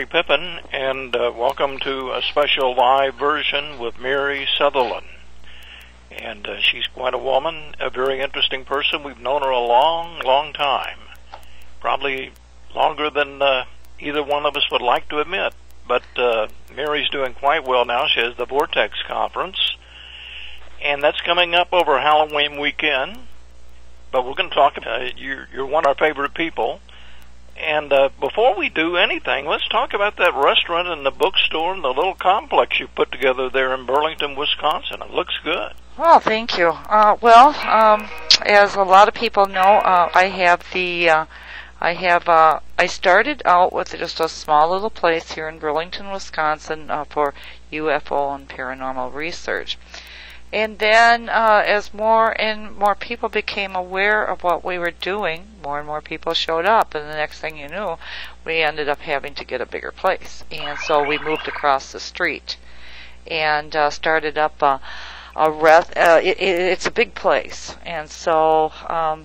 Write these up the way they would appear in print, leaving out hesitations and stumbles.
Mary Pippin, and welcome to a special live version with Mary Sutherland. And she's quite a woman, a very interesting person. We've known her a long, long time, probably longer than either one of us would like to admit. But Mary's doing quite well now. She has the Vortex Conference, and that's coming up over Halloween weekend. But we're going to talk about you're one of our favorite people. And before we do anything, let's talk about that restaurant and the bookstore and the little complex you put together there in Burlington, Wisconsin. It looks good. Oh, thank you. As a lot of people know, I started out with just a small little place here in Burlington, Wisconsin, for UFO and paranormal research. And then, as more and more people became aware of what we were doing, more and more people showed up, and the next thing you knew, we ended up having to get a bigger place. And so we moved across the street and started up it's a big place, and so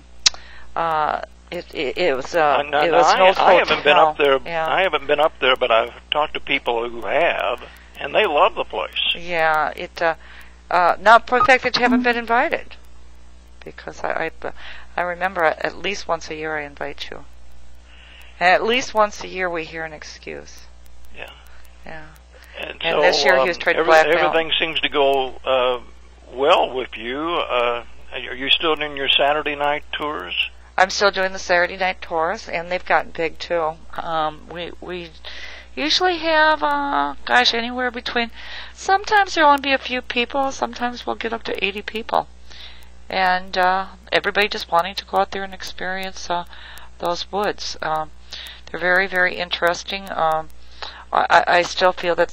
it was an old hotel. I haven't been up there. Yeah. I haven't been up there, but I've talked to people who have, and they love the place. Yeah, not for the fact that you haven't been invited, because I remember at least once a year I invite you. And at least once a year we hear an excuse. Yeah. Yeah. And so, this year he was trying to blackmail. Everything seems to go well with you. Are you still doing your Saturday night tours? I'm still doing the Saturday night tours, and they've gotten big too. We usually have, anywhere between, sometimes there'll only be a few people, sometimes we'll get up to 80 people. And everybody just wanting to go out there and experience those woods. They're very, very interesting. I still feel that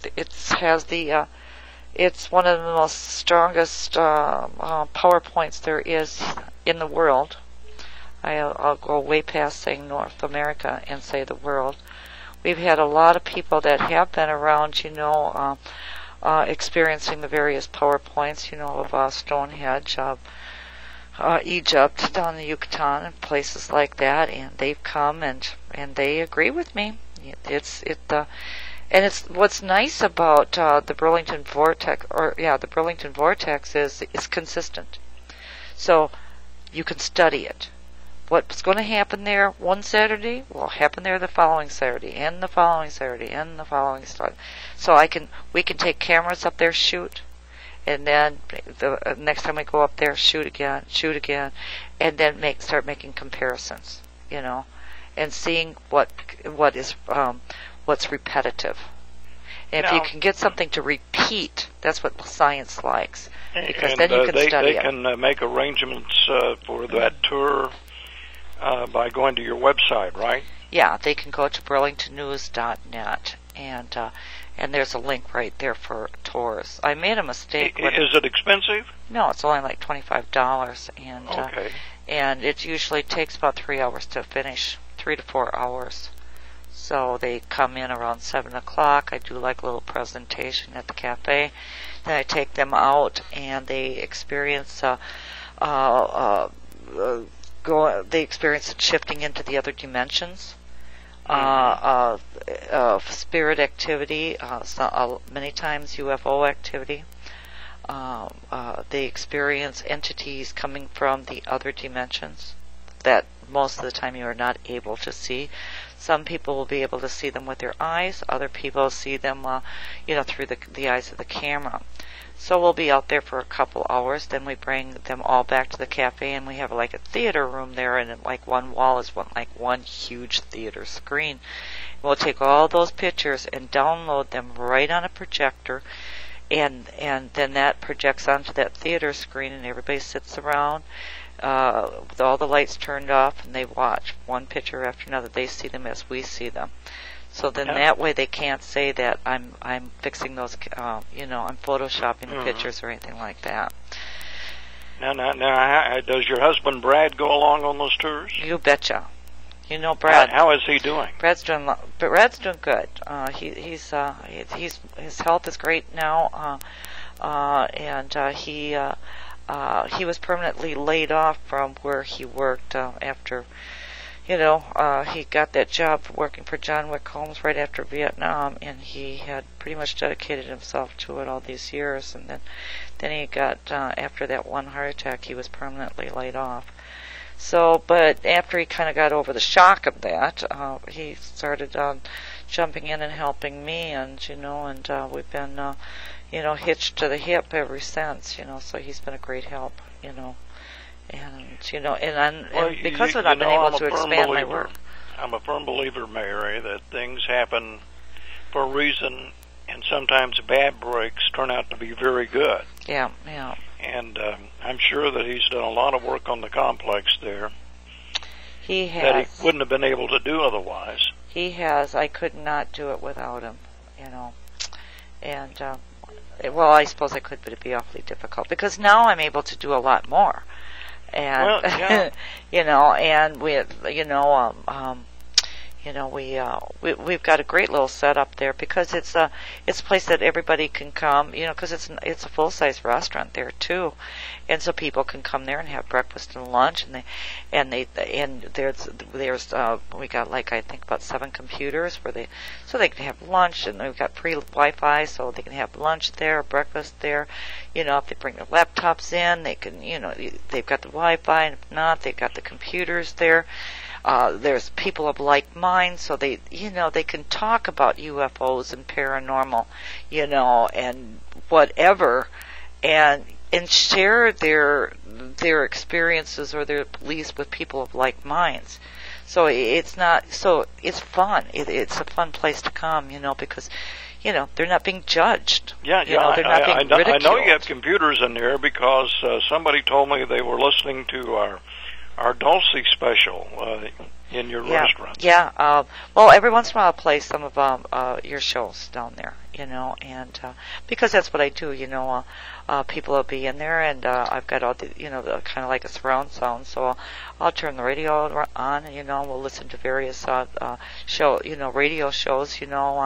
it's one of the most strongest PowerPoints there is in the world. I'll go way past saying North America and say the world. We've had a lot of people that have been around, experiencing the various PowerPoints, of Stonehenge, Egypt, down in Yucatan, and places like that, and they've come and they agree with me. And it's what's nice about the Burlington Vortex, the Burlington Vortex is it's consistent, so you can study it. What's going to happen there one Saturday will happen there the following Saturday, and the following Saturday, and the following Saturday. So we can take cameras up there, shoot, and then the next time we go up there, shoot again, and then start making comparisons, and seeing what's repetitive. And if you can get something to repeat, that's what science likes, because then you can study it. They can make arrangements for that tour by going to your website, right? Yeah, they can go to burlingtonnews.net, and there's a link right there for tours. I made a mistake. Is it expensive? No, it's only like $25, and okay. And it usually takes about 3 hours to finish, 3 to 4 hours. So they come in around 7 o'clock. I do like a little presentation at the cafe. Then I take them out, and they experience they experience shifting into the other dimensions, spirit activity, many times UFO activity. They experience entities coming from the other dimensions that most of the time you are not able to see. Some people will be able to see them with their eyes. Other people see them, through the eyes of the camera. So we'll be out there for a couple hours. Then we bring them all back to the cafe, and we have like a theater room there, and like one wall is one huge theater screen. We'll take all those pictures and download them right on a projector, and then that projects onto that theater screen, and everybody sits around with all the lights turned off, and they watch one picture after another. They see them as we see them. So then that way they can't say that I'm fixing those, I'm photoshopping the pictures or anything like that. Now, does your husband Brad go along on those tours? You betcha. Brad. How is he doing? Brad's doing good. His health is great now, and he was permanently laid off from where he worked after he got that job working for John Wick Holmes right after Vietnam, and he had pretty much dedicated himself to it all these years. And then he got, after that one heart attack, he was permanently laid off. So, but after he kind of got over the shock of that, he started jumping in and helping me, and we've been, hitched to the hip ever since. So he's been a great help. And because of that, I've been able to expand my work. I'm a firm believer, Mary, that things happen for a reason, and sometimes bad breaks turn out to be very good. Yeah. And I'm sure that he's done a lot of work on the complex there. He has. That he wouldn't have been able to do otherwise. He has. I could not do it without him, And, well, I suppose I could, but it'd be awfully difficult. Because now I'm able to do a lot more. And, well, yeah. And we've got a great little setup there because it's a place that everybody can come, because it's a full-size restaurant there too, and so people can come there and have breakfast and lunch, and there's we got I think about 7 computers so they can have lunch, and we've got free Wi-Fi so they can have lunch there, breakfast there, if they bring their laptops in, they can, they've got the Wi-Fi, and if not, they've got the computers there. There's people of like mind, so they can talk about UFOs and paranormal, and whatever, and share their experiences or their beliefs with people of like minds. So it's fun. It's a fun place to come, because they're not being judged. Yeah, they're not being ridiculed. I know you have computers in there because somebody told me they were listening to our Dulce special in your restaurant. Yeah. Well, every once in a while I'll play some of your shows down there, and because that's what I do, people will be in there, and I've got all the, the kind of like a surround sound, so I'll turn the radio on, and, we'll listen to various radio shows,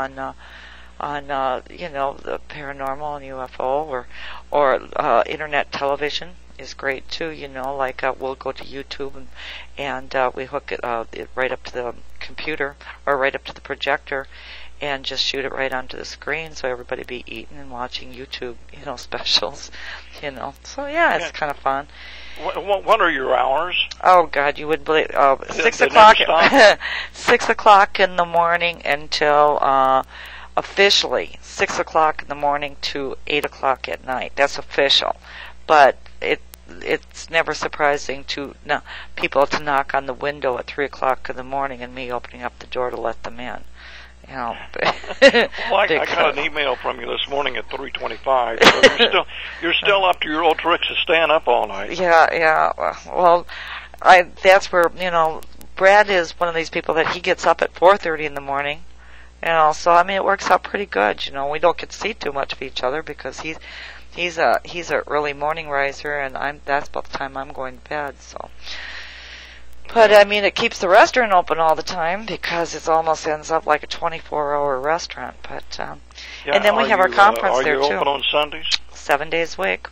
on the paranormal and UFO or internet television is great too, we'll go to YouTube and we hook it right up to the computer or right up to the projector and just shoot it right onto the screen so everybody be eating and watching YouTube, specials, So yeah, it's kind of fun. What are your hours? Oh God, you would believe 6 o'clock. 6 o'clock in the morning until officially 6 o'clock in the morning to 8 o'clock at night. That's official, but it's never surprising to people to knock on the window at 3 o'clock in the morning and me opening up the door to let them in. Well, I got an email from you this morning at 3:25. So you're still up to your old tricks of staying up all night. Yeah. Well, that's where Brad is one of these people that he gets up at 4:30 in the morning. So it works out pretty good. We don't get to see too much of each other because he's a early morning riser, and that's about the time I'm going to bed. So, but it keeps the restaurant open all the time because it almost ends up like a 24-hour restaurant. But and then we have our conference there too. Are you open on Sundays? 7 days a week.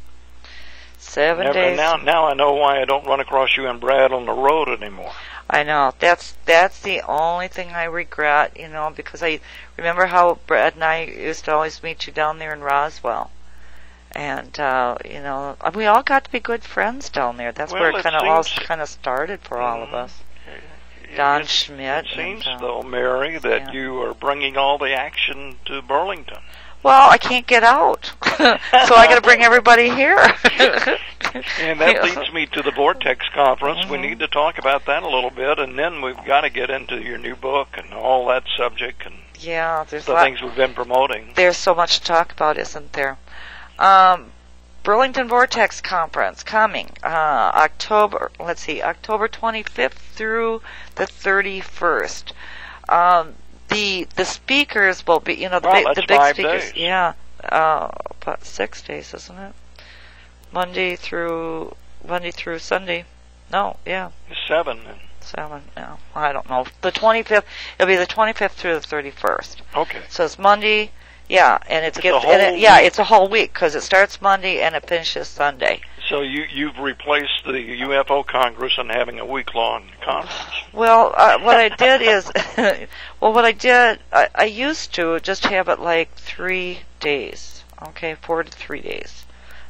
7 days. Now I know why I don't run across you and Brad on the road anymore. I know. That's the only thing I regret, because I remember how Brad and I used to always meet you down there in Roswell. And, we all got to be good friends down there. That's where it all started for all of us. Don Schmidt. It seems, though, Mary, that you are bringing all the action to Burlington. Well, I can't get out, so I got to bring everybody here. And that leads me to the Vortex Conference. Mm-hmm. We need to talk about that a little bit, and then we've got to get into your new book and all that subject and there's the things we've been promoting. There's so much to talk about, isn't there? Burlington Vortex Conference coming October 25th through the 31st. The speakers will be, the big speakers. Days. Yeah, about 6 days, isn't it? Monday through Sunday. No, yeah. 7. 7. No, I don't know. The 25th. It'll be the 25th through the 31st. Okay. So it's Monday. Yeah, and it's a whole week. It's a whole week because it starts Monday and it finishes Sunday. So you've replaced the UFO Congress and having a week-long conference. Well, what I did is, I used to just have it like 3 days, okay, 4 to 3 days.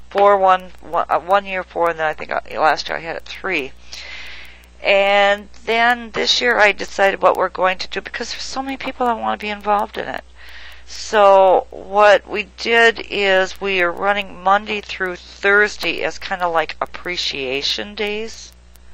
1 year 4, and then I think last year I had it 3. And then this year I decided what we're going to do, because there's so many people that want to be involved in it. So what we did is we are running Monday through Thursday as kind of like appreciation days.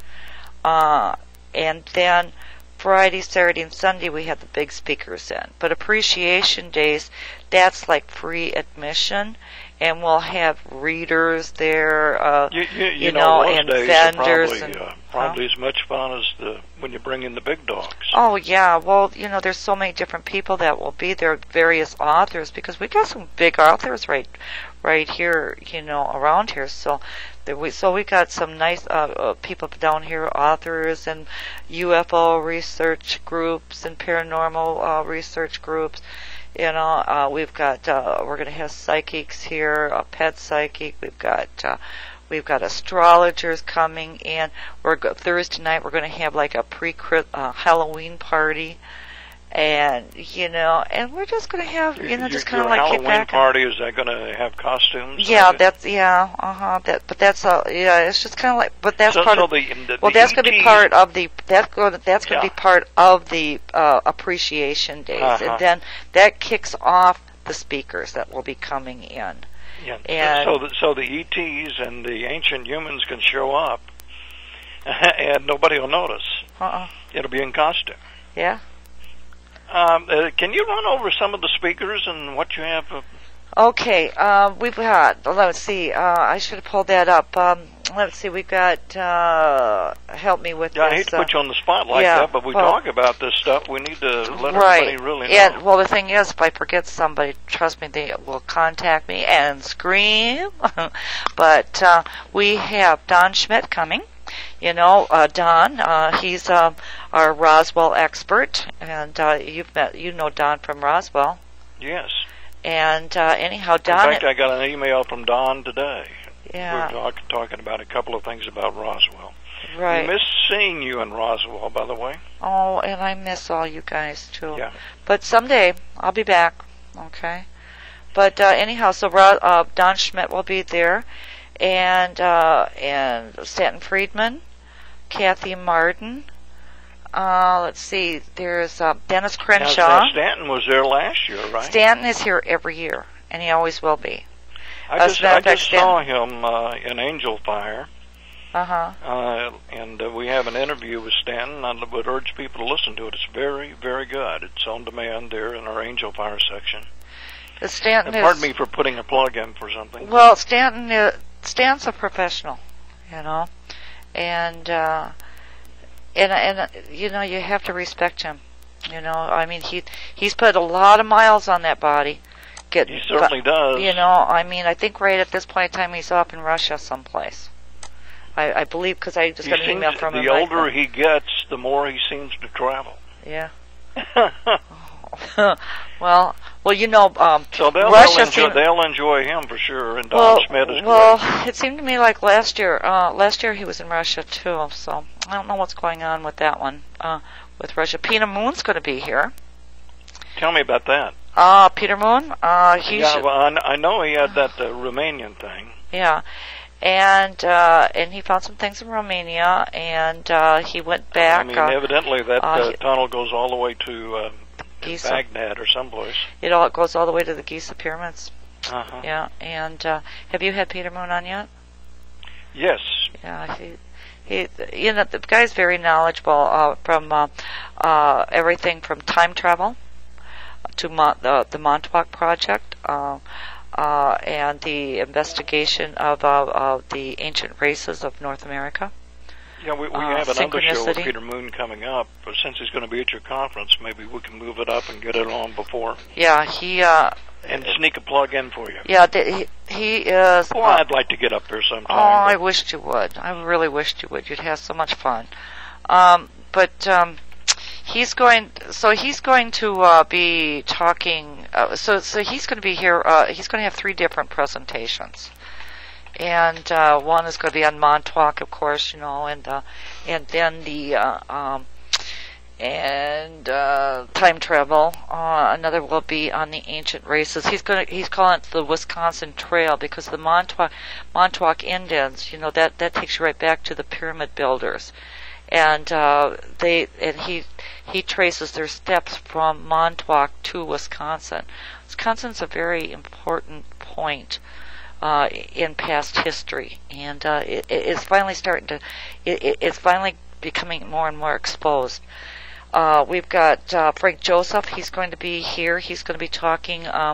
And then Friday, Saturday, and Sunday we had the big speakers in. But appreciation days, that's like free admission. And we'll have readers there, you know, and days vendors. Are probably as much fun as when you bring in the big dogs. Oh, yeah. Well, there's so many different people that will be there, various authors, because we got some big authors right here, around here. So we got some nice people down here, authors and UFO research groups and paranormal research groups. We've got we're going to have psychics here, a pet psychic. We've got astrologers coming in. Thursday night we're going to have like a Halloween party, and and we're just going to have just kind of like Halloween kick back. Party, is that going to have costumes? Yeah, that's it's just kind of like, but that's part of that's going to be part of the that's going to be part of the appreciation days, and then that kicks off the speakers that will be coming in. Yeah, and so the ETs and the ancient humans can show up, and nobody will notice. It'll be in costume. Yeah. Can you run over some of the speakers and what you have? Okay, we've got, let's see, I should have pulled that up. Let's see, we've got, help me with this. I hate to put you on the spot like that, but we talk about this stuff. We need to let everybody really know. And, well, the thing is, if I forget somebody, trust me, they will contact me and scream. But we have Don Schmidt coming. Don, he's our Roswell expert, and you know Don from Roswell. Yes. And anyhow, Don. In fact, I got an email from Don today. Yeah. We were talking about a couple of things about Roswell. Right. We miss seeing you in Roswell, by the way. Oh, and I miss all you guys too. Yeah. But someday I'll be back. Okay. But anyhow, so Don Schmidt will be there. And Stanton Friedman, Kathy Martin. Let's see, there's Dennis Crenshaw. Now, Stanton was there last year, right? Stanton is here every year, and he always will be. I just saw him in Angel Fire. And we have an interview with Stanton. I would urge people to listen to it. It's very, very good. It's on demand there in our Angel Fire section. Pardon me for putting a plug in for something. Well, Stan's a professional, and you have to respect him. I mean, he's put a lot of miles on that body. He certainly does. I think right at this point in time he's up in Russia someplace. I believe, because I just got an email from him. The older he gets, the more he seems to travel. Yeah. Well, so they'll enjoy him for sure, and Don Schmidt is great. It seemed to me like last year he was in Russia too, so I don't know what's going on with that one, with Russia. Peter Moon's going to be here. Tell me about that. Peter Moon, I know he had that Romanian thing. Yeah. And he found some things in Romania, and he went back. Evidently that tunnel goes all the way to Baghdad or someplace. It all goes all the way to the Giza pyramids. Yeah. And have you had Peter Moon on yet? Yes. Yeah. He the guy's very knowledgeable from everything from time travel to the Montauk Project. And the investigation of the ancient races of North America. Yeah, we have another show with Peter Moon coming up, but since he's going to be at your conference, maybe we can move it up and get it on before. Yeah, and sneak a plug in for you. Yeah, he is... Well, I'd like to get up there sometime. Oh, I wished you would. I really wished you would. You'd have so much fun. He's going to be talking. So he's going to be here. He's going to have 3 different presentations, and one is going to be on Montauk, of course, and then the time travel. Another will be on the ancient races. He's calling it the Wisconsin Trail because the Montauk Indians, that takes you right back to the pyramid builders, and he traces their steps from Montauk to Wisconsin. Wisconsin's a very important point in past history, and it's finally it's finally becoming more and more exposed. We've got Frank Joseph. He's going to be here. He's going to be talking on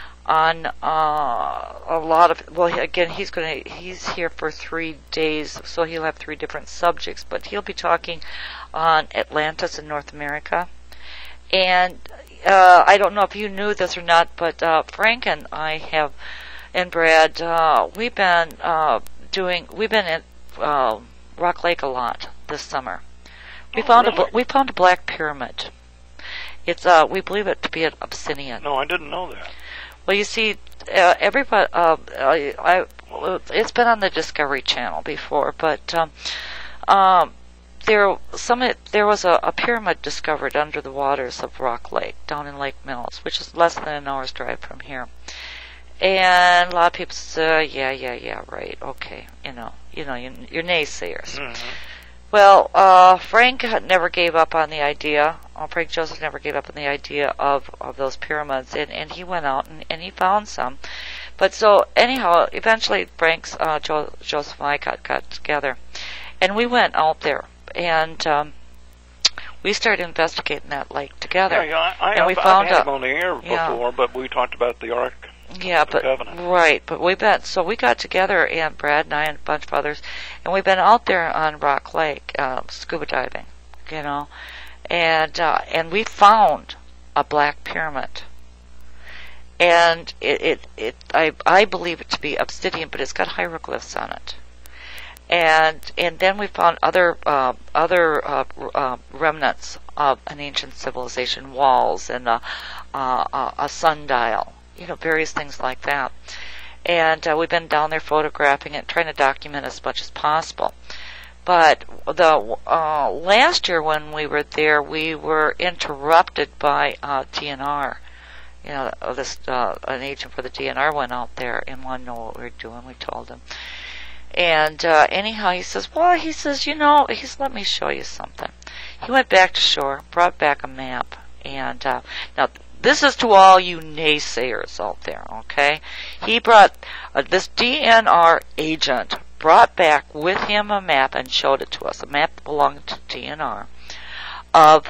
a lot of. Well, again, he's here for 3 days, so he'll have 3 different subjects. But he'll be talking on Atlantis in North America, and I don't know if you knew this or not, but Frank and I have, and Brad, we've been in Rock Lake a lot this summer. We found a black pyramid. It's we believe it to be an obsidian. No, I didn't know that. Well, you see, everybody. It's been on the Discovery Channel before, but there was a pyramid discovered under the waters of Rock Lake down in Lake Mills, which is less than an hour's drive from here. And a lot of people say, yeah, right, okay, you're naysayers. Mm-hmm. Well, Frank never gave up on the idea. Frank Joseph never gave up on the idea of those pyramids, and he went out and he found some. But so anyhow, eventually Frank's Joseph and I got together, and we went out there, and we started investigating that lake together. Yeah, we found I've had him on the air before, but we talked about the Ark. Yeah, but right, but we got together, and Brad and I and a bunch of others, and we've been out there on Rock Lake, scuba diving, and we found a black pyramid, and I believe it to be obsidian, but it's got hieroglyphs on it, and then we found other remnants of an ancient civilization, walls and a sundial. Various things like that. And we've been down there photographing it, trying to document as much as possible. But the last year when we were there, we were interrupted by DNR. An agent for the DNR went out there and wanted to know what we were doing. We told him. And anyhow, he says, let me show you something. He went back to shore, brought back a map, and now, this is to all you naysayers out there, okay? He brought, this DNR agent brought back with him a map and showed it to us, a map that belonged to DNR, of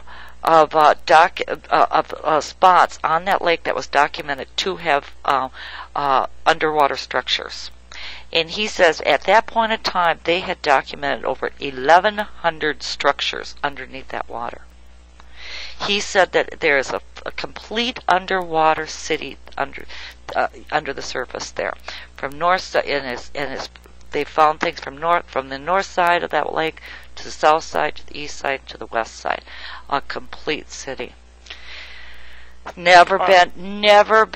spots on that lake that was documented to have underwater structures. And he says at that point in time, they had documented over 1,100 structures underneath that water. He said that there is a complete underwater city under the surface there. From north, they found things from the north side of that lake to the south side, to the east side, to the west side. A complete city. Never been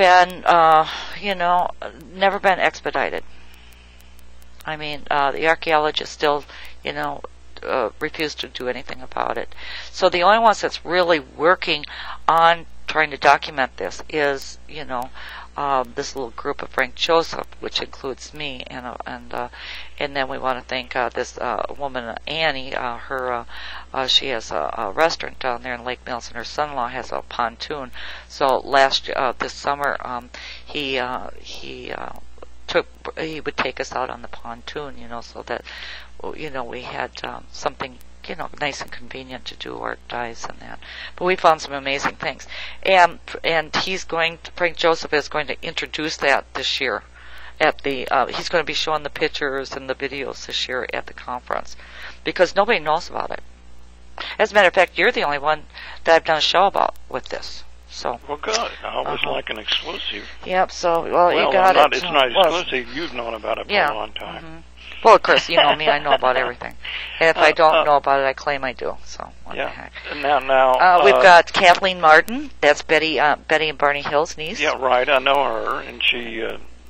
expedited. I mean, the archaeologists still, refuse to do anything about it. So the only ones that's really working on trying to document this is, this little group of Frank Joseph, which includes me, and then we want to thank this woman Annie. She has a restaurant down there in Lake Mills, and her son-in-law has a pontoon. So this summer, he would take us out on the pontoon, so that we had something nice and convenient to do our dives and that. But we found some amazing things, and Frank Joseph is going to introduce that this year at the. He's going to be showing the pictures and the videos this year at the conference because nobody knows about it. As a matter of fact, you're the only one that I've done a show about with this. So. Well, good. I always like an exclusive. Yep. So, you got it. It's not exclusive. You've known about it for a long time. Mm-hmm. Well, of course, you know me. I know about everything. And if I don't know about it, I claim I do. So what the heck? Now, we've got Kathleen Martin. That's Betty and Barney Hill's niece. Yeah, right. I know her, and she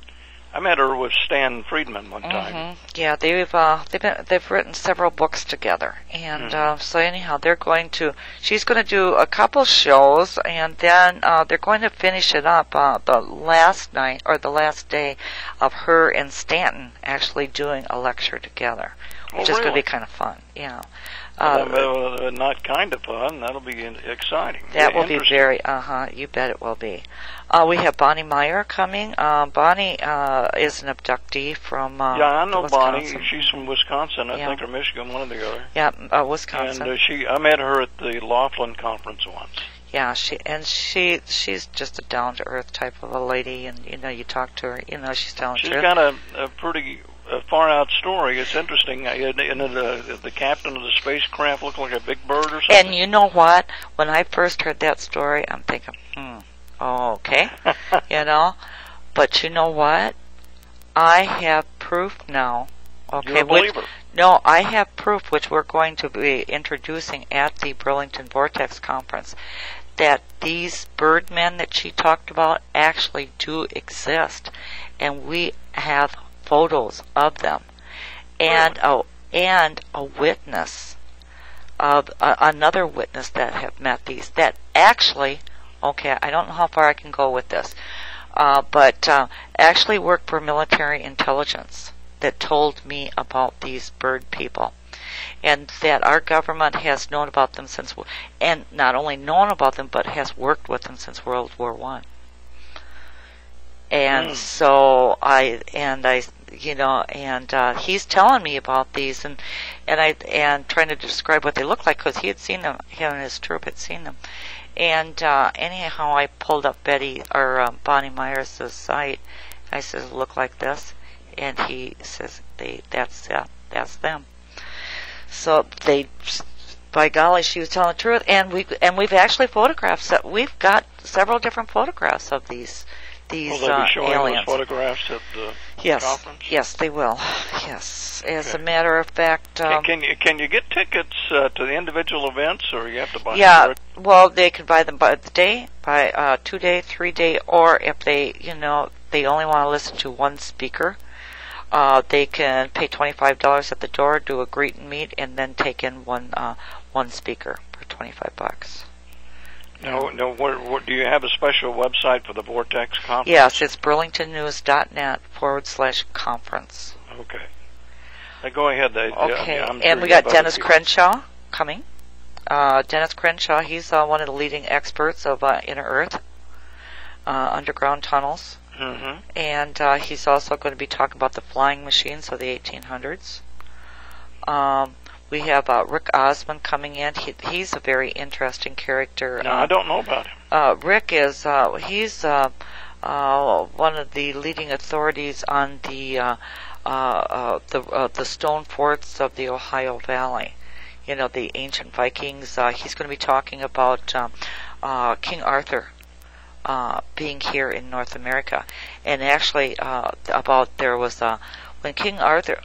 I met her with Stan Friedman one time. Mm-hmm. Yeah, they've written several books together, and so anyhow, she's going to do a couple shows, and then they're going to finish it up the last night or the last day of her and Stanton actually doing a lecture together, which is going to be kind of fun. Yeah. Not kind of fun. That'll be exciting. That will be very, you bet it will be. We have Bonnie Meyer coming. Bonnie is an abductee from yeah, I know Wisconsin. Bonnie. She's from Wisconsin, I think, or Michigan, one or the other. Yeah, Wisconsin. And I met her at the Laughlin conference once. Yeah, she's just a down-to-earth type of a lady, and you talk to her, she's telling the truth. She's got a pretty far-out story. It's interesting. The captain of the spacecraft looked like a big bird or something. And you know what? When I first heard that story, I'm thinking, okay, But you know what? I have proof now. Okay, you're a believer. No, I have proof, which we're going to be introducing at the Burlington Vortex Conference, that these birdmen that she talked about actually do exist, and we have photos of them, and a witness of another witness that have met these. That actually, I don't know how far I can go with this, but actually worked for military intelligence that told me about these bird people, and that our government has known about them since, and not only known about them, but has worked with them since World War I. And so he's telling me about these, and trying to describe what they look like, because he had seen them. Him and his troop had seen them. And anyhow, I pulled up Bonnie Meyer's site. I said, "Look like this," and he says, "That's them." So by golly, she was telling the truth, and we've actually photographed. We've got several different photographs of these. Will they be showing aliens. those photographs at the conference? Yes, they will. Yes, as a matter of fact. Can you get tickets to the individual events, or you have to buy them? Yeah, well, they can buy them by the day, by 2-day, 3-day, or if they only want to listen to one speaker, they can pay $25 at the door, do a greet and meet, and then take in one speaker for $25. No. What, do you have a special website for the Vortex conference? Yes, it's burlingtonnews.net/conference. Okay. Go ahead. Okay, and we got Dennis Crenshaw coming. Dennis Crenshaw, he's one of the leading experts of inner Earth, underground tunnels. Mm-hmm. And he's also going to be talking about the flying machines of the 1800s. We have Rick Osmond coming in. He's a very interesting character. No, I don't know about him. Rick is he's one of the leading authorities on the stone forts of the Ohio Valley. The ancient Vikings. He's going to be talking about King Arthur being here in North America, and actually when King Arthur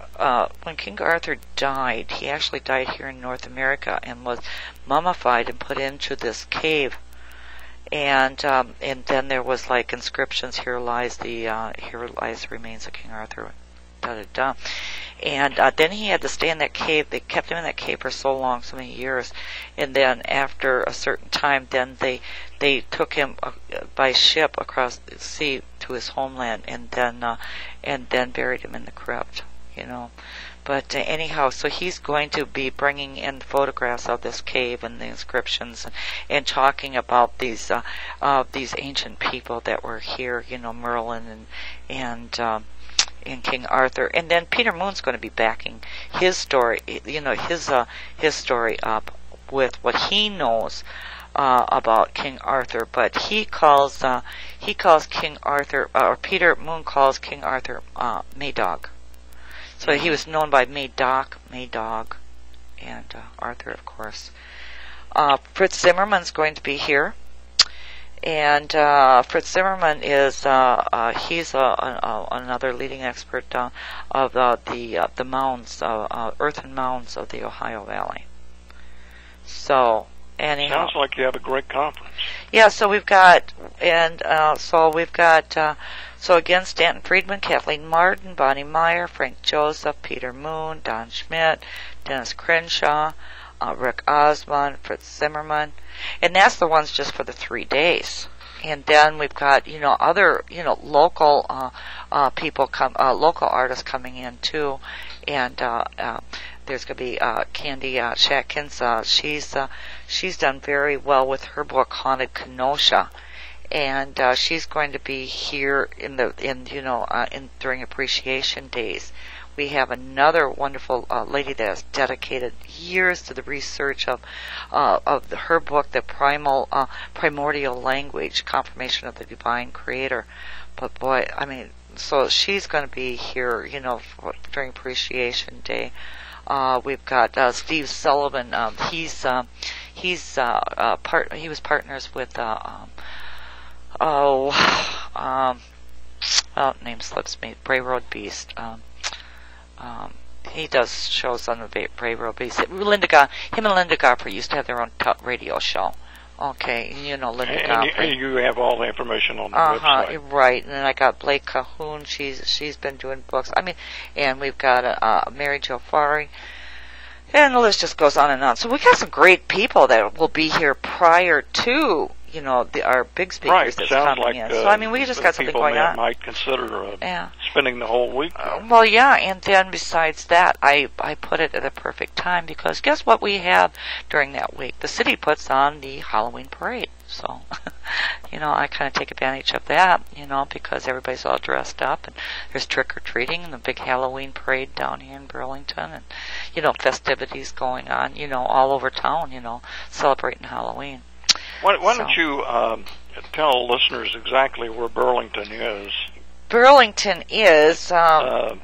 died, he actually died here in North America and was mummified and put into this cave. And then there was like inscriptions, here lies the remains of King Arthur, da da da. And then he had to stay in that cave. They kept him in that cave for so long, so many years. And then after a certain time, then they took him by ship across the sea to his homeland, and then buried him in the crypt. But anyhow, so he's going to be bringing in photographs of this cave and the inscriptions, and talking about these ancient people that were here. Merlin and King Arthur. And then Peter Moon's going to be backing his story. His story up with what he knows about King Arthur, but he calls King Arthur, or Peter Moon calls King Arthur Maydog. So he was known by Maydog, and Arthur, of course. Fritz Zimmerman's going to be here, and Fritz Zimmerman is he's another leading expert of the mounds, earthen mounds of the Ohio Valley. So Anyhow. Sounds like you have a great conference. Yeah, so we've got, so again, Stanton Friedman, Kathleen Martin, Bonnie Meyer, Frank Joseph, Peter Moon, Don Schmidt, Dennis Crenshaw, Rick Osmond, Fritz Zimmerman, and that's the ones just for the 3 days. And then we've got, other, local people local artists coming in too, and there's going to be Candy Shatkins. She's done very well with her book Haunted Kenosha, and she's going to be here during Appreciation Days. We have another wonderful lady that has dedicated years to the research of her book, The Primordial Language, Confirmation of the Divine Creator. But boy, so she's going to be here, during Appreciation Day. We've got Steve Sullivan. He was partners with name slips me. Bray Road Beast. He does shows on the Bray Road Beast. Him and Linda Garper used to have their own radio show. Okay, Linda Garper. And you have all the information on the website. Right. And then I got Blake Cahoon. She's been doing books. And we've got Mary Jo Fari. And the list just goes on and on. So we got some great people that will be here prior to, our big speakers that's coming in. So we just got something going on. Might consider spending the whole week. Well, yeah, and then besides that, I put it at a perfect time because guess what we have during that week? The city puts on the Halloween parade. So, I kind of take advantage of that, because everybody's all dressed up and there's trick-or-treating and the big Halloween parade down here in Burlington and, festivities going on, all over town, celebrating Halloween. Why don't you tell listeners exactly where Burlington is? Burlington is... so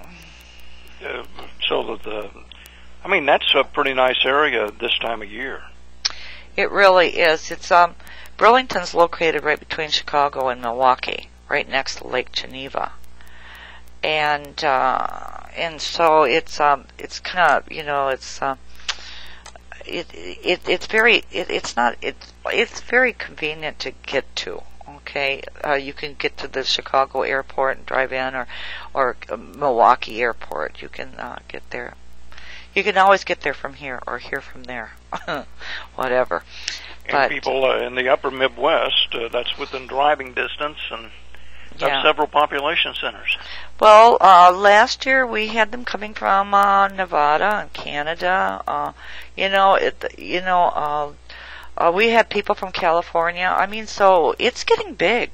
that that's a pretty nice area this time of year. It really is. It's Burlington's located right between Chicago and Milwaukee, right next to Lake Geneva, and so it's kind of it's very convenient to get to. Okay, you can get to the Chicago airport and drive in, or Milwaukee airport. You can get there. You can always get there from here or here from there, whatever. And people in the upper Midwest, that's within driving distance, and have several population centers. Well, last year we had them coming from Nevada and Canada. We had people from California. So it's getting big.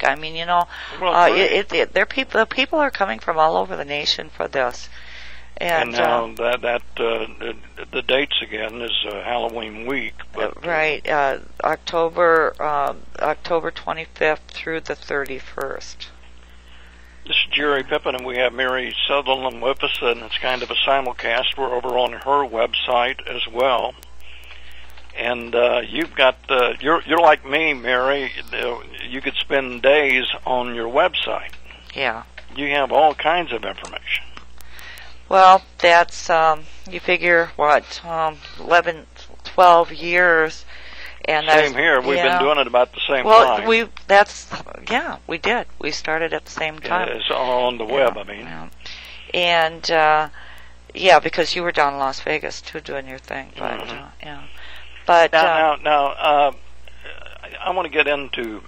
People are coming from all over the nation for this. And now the dates again is Halloween week. But, right, October 25th through the 31st. This is Jerry Pippin, and we have Mary Sutherland with us, and it's kind of a simulcast. We're over on her website as well. And you've got you're like me, Mary. You could spend days on your website. Yeah. You have all kinds of information. Well, that's, you figure, 11, 12 years. And same here. We've been doing it about the same time. Well, we did. We started at the same time. It's all on the web, And, because you were down in Las Vegas, too, doing your thing. But, But, now, I want to get into,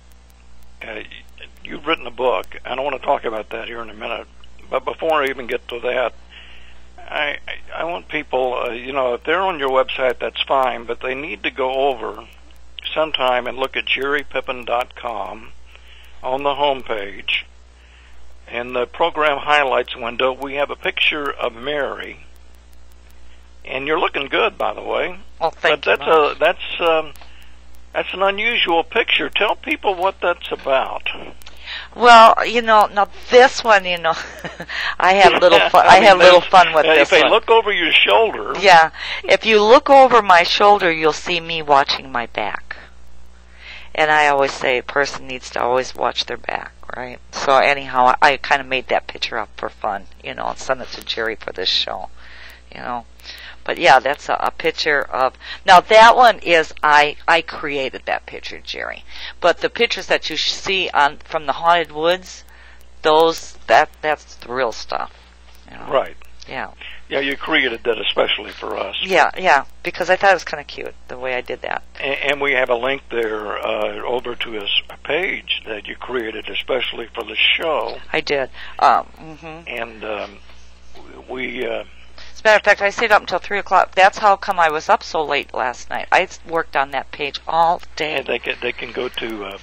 you've written a book, and I want to talk about that here in a minute. But before I even get to that, I want people, if they're on your website, that's fine, but they need to go over sometime and look at jerrypippin.com on the home page. In the program highlights window, we have a picture of Mary, and you're looking good, by the way. Oh, thank you. But that's an unusual picture. Tell people what that's about. Well, now this one, I have little fun. I have little fun with this one. If they look over your shoulder. Yeah, if you look over my shoulder, you'll see me watching my back. And I always say a person needs to always watch their back, right? So anyhow, I kind of made that picture up for fun, and sent it to Jerry for this show, But yeah, that's a picture of. Now that one is I created that picture, Jerry. But the pictures that you see on from the Haunted Woods, that's the real stuff. You know? Right. Yeah. Yeah, you created that especially for us. Yeah, because I thought it was kind of cute the way I did that. And we have a link there over to his page that you created especially for the show. I did. And we. As a matter of fact, I stayed up until 3 o'clock. That's how come I was up so late last night. I worked on that page all day. And they can go to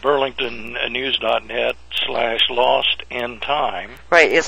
burlingtonnews.net/lost-in-time. Right, it's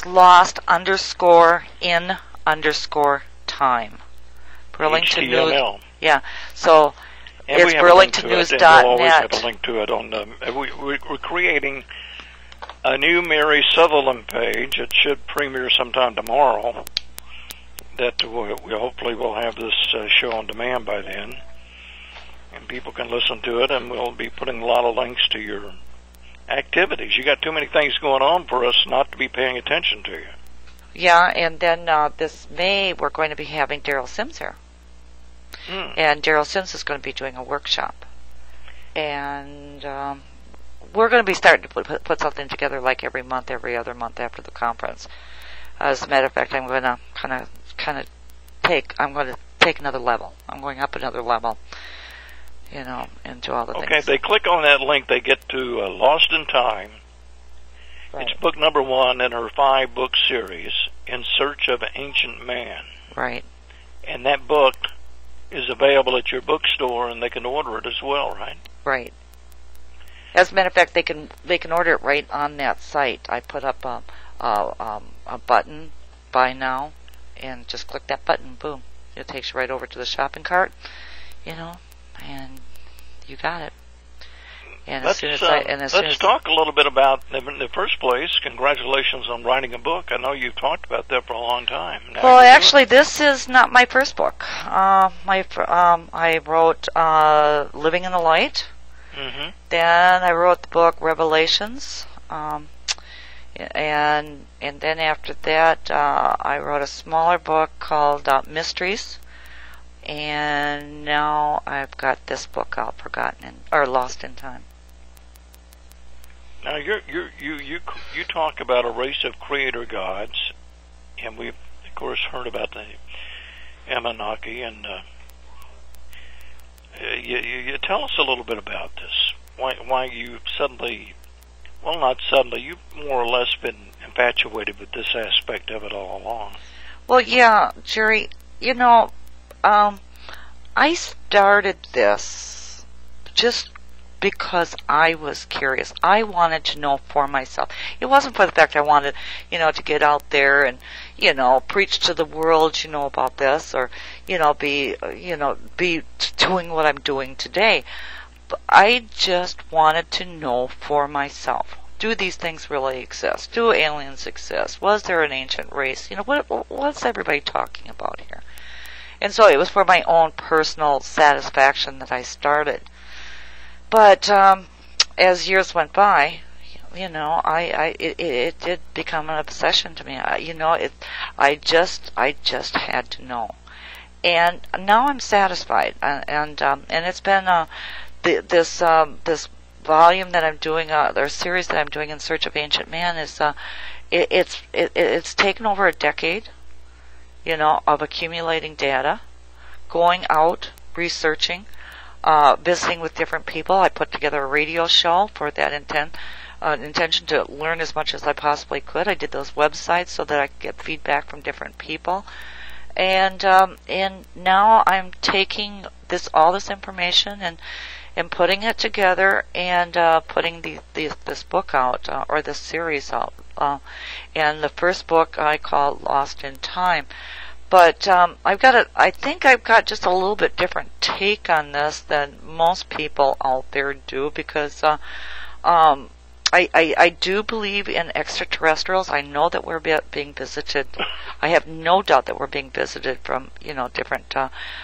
lost_in_time. Burlington News. HTML. Yeah, so and it's burlingtonnews.net. We'll always have a link to it on we're creating a new Mary Sutherland page. It should premiere sometime tomorrow. That we hopefully will have this show on demand by then, and people can listen to it, and we'll be putting a lot of links to your activities. You got too many things going on for us not to be paying attention to you. Yeah, and then this May we're going to be having Daryl Sims here. And Daryl Sims is going to be doing a workshop. And we're going to be starting to put something together like every other month after the conference. As a matter of fact, I'm going to take another level. I'm going up another level, and do all the things. Okay, if they click on that link, they get to Lost in Time. Right. It's book number 1 in her 5-book series, In Search of Ancient Man. Right. And that book is available at your bookstore, and they can order it as well, right? Right. As a matter of fact, they can order it right on that site. I put up a button, buy now, and just click that button, boom. It takes you right over to the shopping cart, and you got it. And let's talk a little bit about, in the first place, congratulations on writing a book. I know you've talked about that for a long time. Well, actually, this is not my first book. I wrote Living in the Light. Mm-hmm. Then I wrote the book Revelations. And then after that, I wrote a smaller book called Mysteries, and now I've got this book out, Lost in Time. Now you talk about a race of creator gods, and we've of course heard about the Anunnaki, and you tell us a little bit about this. Why you suddenly. Well, not suddenly. You've more or less been infatuated with this aspect of it all along. Well, yeah, Jerry, I started this just because I was curious. I wanted to know for myself. It wasn't for the fact I wanted, to get out there and, preach to the world, about this, or, be doing what I'm doing today. I just wanted to know for myself. Do these things really exist? Do aliens exist? Was there an ancient race? What's everybody talking about here? And so it was for my own personal satisfaction that I started. But as years went by, it did become an obsession to me. I just had to know. And now I'm satisfied. And it's been this volume that I'm doing, or series that I'm doing, In Search of Ancient Man, is it's taken over a decade, of accumulating data, going out, researching, visiting with different people. I put together a radio show for that intention to learn as much as I possibly could. I did those websites so that I could get feedback from different people. And now I'm taking all this information and putting it together and putting this book out, or this series out. And the first book I call Lost in Time. But I think I've got just a little bit different take on this than most people out there do, because I do believe in extraterrestrials. I know that we're being visited. I have no doubt that we're being visited from different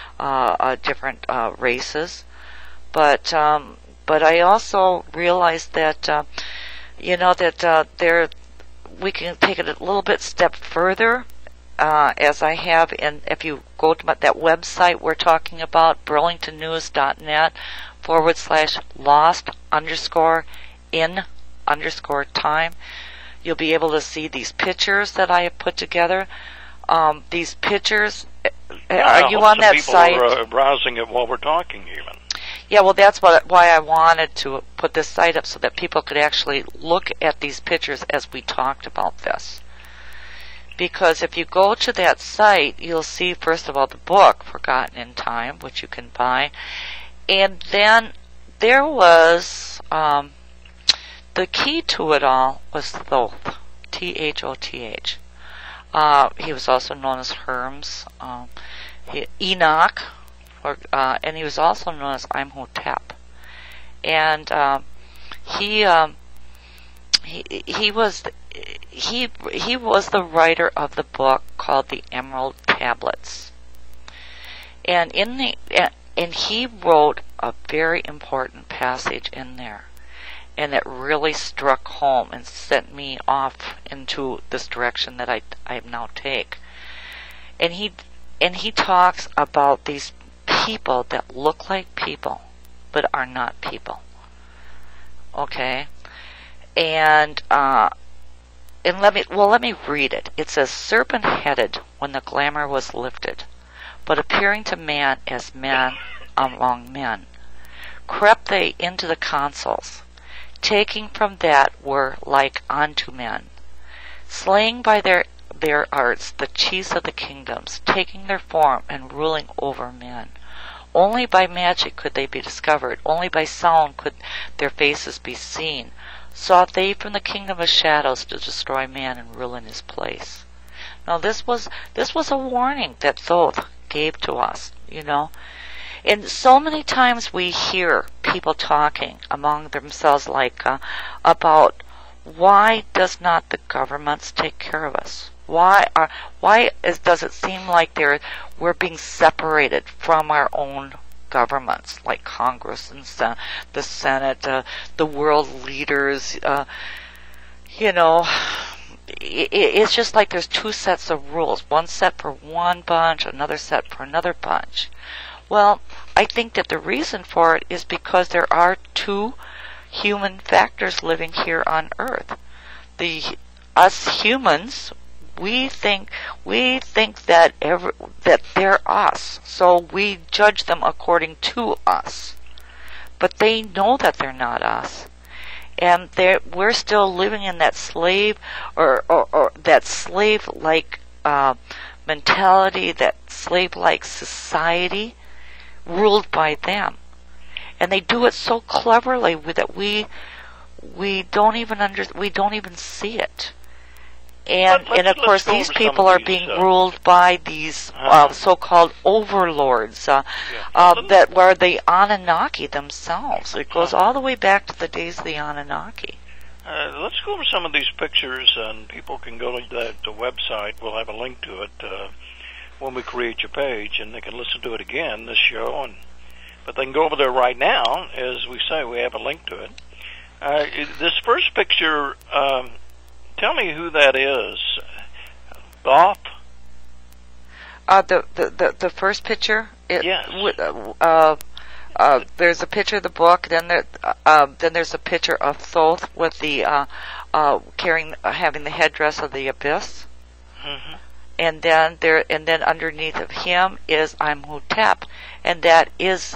races. But I also realize that we can take it a little bit step further. as I have if you go to that website we're talking about, burlingtonnews.net/lost_in_time, you'll be able to see these pictures that I have put together. These pictures, are you on that site? People are browsing it while we're talking, even. Yeah, well, that's why I wanted to put this site up, so that people could actually look at these pictures as we talked about this. Because if you go to that site, you'll see, first of all, the book, Forgotten in Time, which you can buy. And then there was, the key to it all was Thoth, Thoth. He was also known as Hermes, Enoch, and he was also known as Imhotep. And he was the writer of the book called the Emerald Tablets. And he wrote a very important passage in there. And it really struck home and sent me off into this direction that I now take. And he talks about these people that look like people but are not people. Okay? And let me read it. It says, serpent-headed when the glamour was lifted, but appearing to man as men among men, crept they into the consuls, taking from that were like unto men, slaying by their arts the chiefs of the kingdoms, taking their form and ruling over men. Only by magic could they be discovered, only by sound could their faces be seen. Sought they from the kingdom of shadows to destroy man and rule in his place. Now this was a warning that Thoth gave to us, you know. And so many times we hear people talking among themselves about why does not the governments take care of us? Why does it seem like we're being separated from our own governments, like Congress and the Senate, the world leaders? It's just like there's two sets of rules, one set for one bunch, another set for another bunch. Well, I think that the reason for it is because there are two human factors living here on Earth. Us humans, we think that they're us, so we judge them according to us. But they know that they're not us, and we're still living in that slave or that slave-like mentality, that slave-like society ruled by them, and they do it so cleverly that we don't even see it. And of course, these people are being ruled by these so-called overlords that were the Anunnaki themselves. It goes all the way back to the days of the Anunnaki. Let's go over some of these pictures, and people can go to the website. We'll have a link to it when we create your page, and they can listen to it again, this show. But they can go over there right now. As we say, we have a link to it. This first picture... tell me who that is. Thoth? The first picture? Yes. There's a picture of the book. Then there's a picture of Thoth with the having the headdress of the abyss. Mm-hmm. And then underneath of him is Imhotep, and that's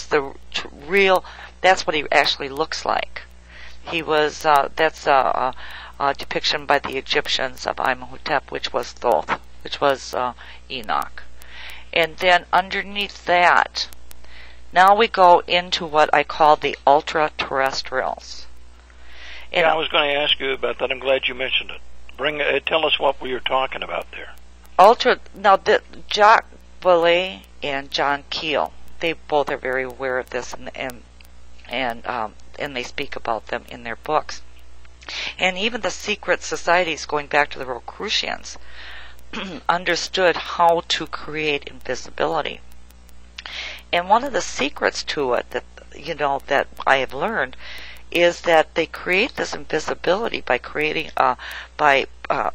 what he actually looks like. He was that's a depiction by the Egyptians of Imhotep, which was Thoth, which was Enoch. And then underneath that, now we go into what I call the ultra-terrestrials. I was going to ask you about that. I'm glad you mentioned it. Tell us what we were talking about there. Jacques Vallée and John Keel, they both are very aware of this, and they speak about them in their books. And even the secret societies, going back to the Rosicrucians, understood how to create invisibility. And one of the secrets to it that I have learned is that they create this invisibility by creating like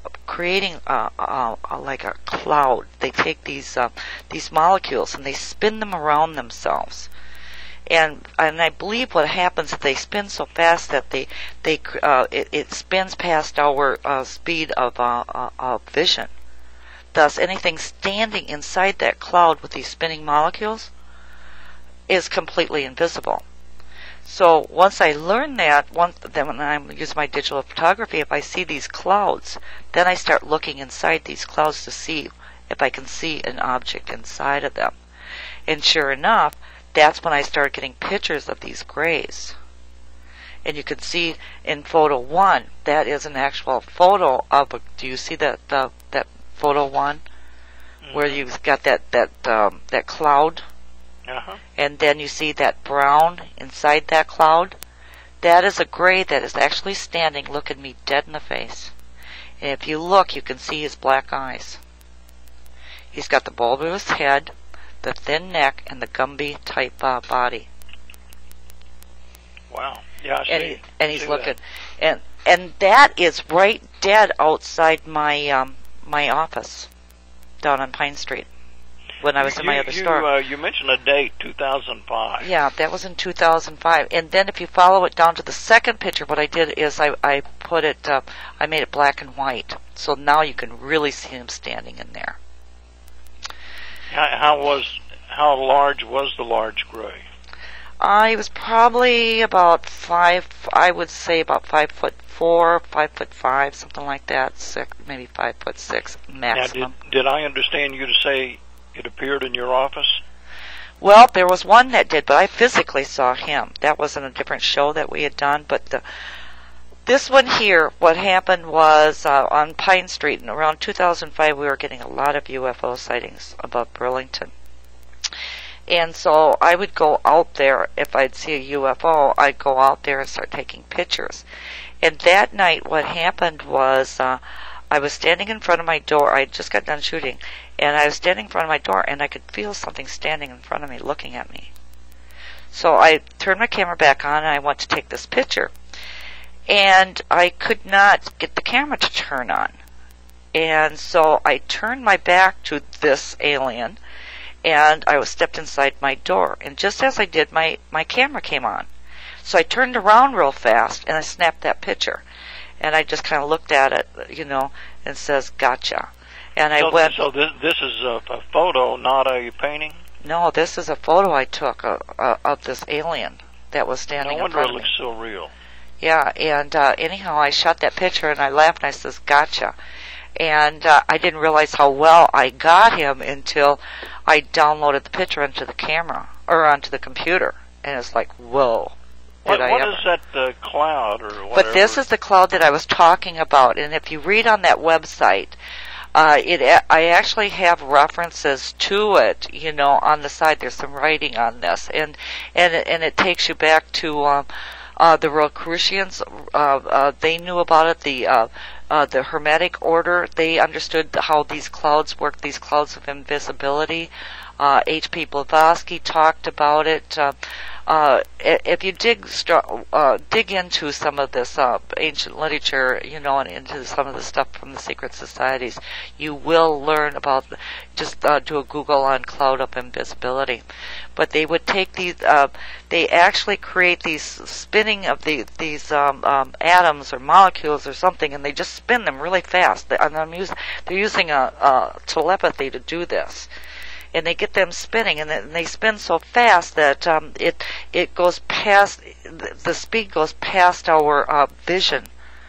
a cloud. They take these molecules and they spin them around themselves. And I believe what happens is they spin so fast that it spins past our speed of vision. Thus, anything standing inside that cloud with these spinning molecules is completely invisible. So once I learn that, then when I use my digital photography, if I see these clouds, then I start looking inside these clouds to see if I can see an object inside of them. And sure enough, that's when I start getting pictures of these grays. And you can see in photo 1, that is an actual photo of do you see that photo 1? Mm-hmm. Where you've got that cloud? Uh-huh. And then you see that brown inside that cloud. That is a gray that is actually standing looking me dead in the face. And if you look, you can see his black eyes. He's got the bulbous head, the thin neck, and the Gumby type body. Wow. Yeah, I see. And he's looking. And that is right dead outside my my office down on Pine Street. When I was in my other store. You mentioned a date, 2005. Yeah, that was in 2005. And then if you follow it down to the second picture, what I did is I put it, I made it black and white. So now you can really see him standing in there. How large was the large gray? He was probably about 5, I would say about 5'4", 5'5", something like that. Maybe 5'6" maximum. Now, did I understand you to say it appeared in your office? Well, there was one that did, but I physically saw him. That was in a different show that we had done. But this one here, what happened was on Pine Street, and around 2005, we were getting a lot of UFO sightings above Burlington. And so I would go out there, if I'd see a UFO, I'd go out there and start taking pictures. And that night, what happened was I was standing in front of my door. I just got done shooting. And I was standing in front of my door, and I could feel something standing in front of me, looking at me. So I turned my camera back on, and I went to take this picture. And I could not get the camera to turn on. And so I turned my back to this alien, and I was stepped inside my door. And just as I did, my camera came on. So I turned around real fast, and I snapped that picture. And I just kind of looked at it, and says, "Gotcha." And I went. So this is a photo, not a painting? No, this is a photo I took of this alien that was standing in front of me. No wonder it looks so real. Yeah, and anyhow, I shot that picture, and I laughed, and I says, "Gotcha." And I didn't realize how well I got him until I downloaded the picture onto the camera, or onto the computer. And it's like, whoa. What is that cloud or whatever? But this is the cloud that I was talking about. And if you read on that website, I actually have references to it, on the side. There's some writing on this, and it takes you back to the Rosicrucians. They knew about it. The Hermetic Order. They understood how these clouds work. These clouds of invisibility. H.P. Blavatsky talked about it. If you dig into some of this ancient literature, and into some of the stuff from the secret societies, you will learn about. Just do a Google on cloud of invisibility. But they would take these. They actually create these spinning of these atoms or molecules or something, and they just spin them really fast. They're using a telepathy to do this. And they get them spinning, and they spin so fast that it goes past, the speed goes past our vision,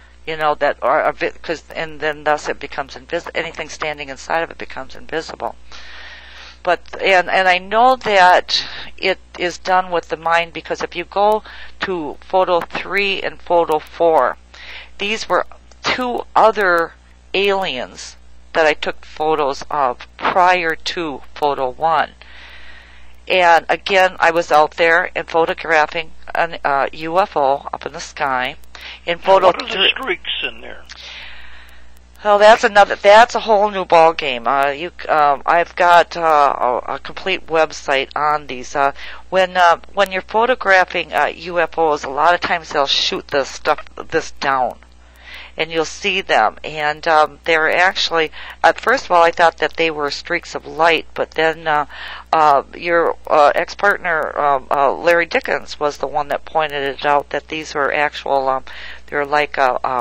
and then thus it becomes invisible. Anything standing inside of it becomes invisible. But and I know that it is done with the mind, because if you go to photo 3 and photo 4, these were 2 other aliens that I took photos of prior to photo 1. And again, I was out there and photographing an UFO up in the sky. In photo what are the streaks in there? Well, that's a whole new ball game. I've got a complete website on these. When you're photographing UFOs, a lot of times they'll shoot this down, and you'll see them. And they're actually, first of all, I thought that they were streaks of light, but then your ex-partner Larry Dickens was the one that pointed it out, that these were actual. They're like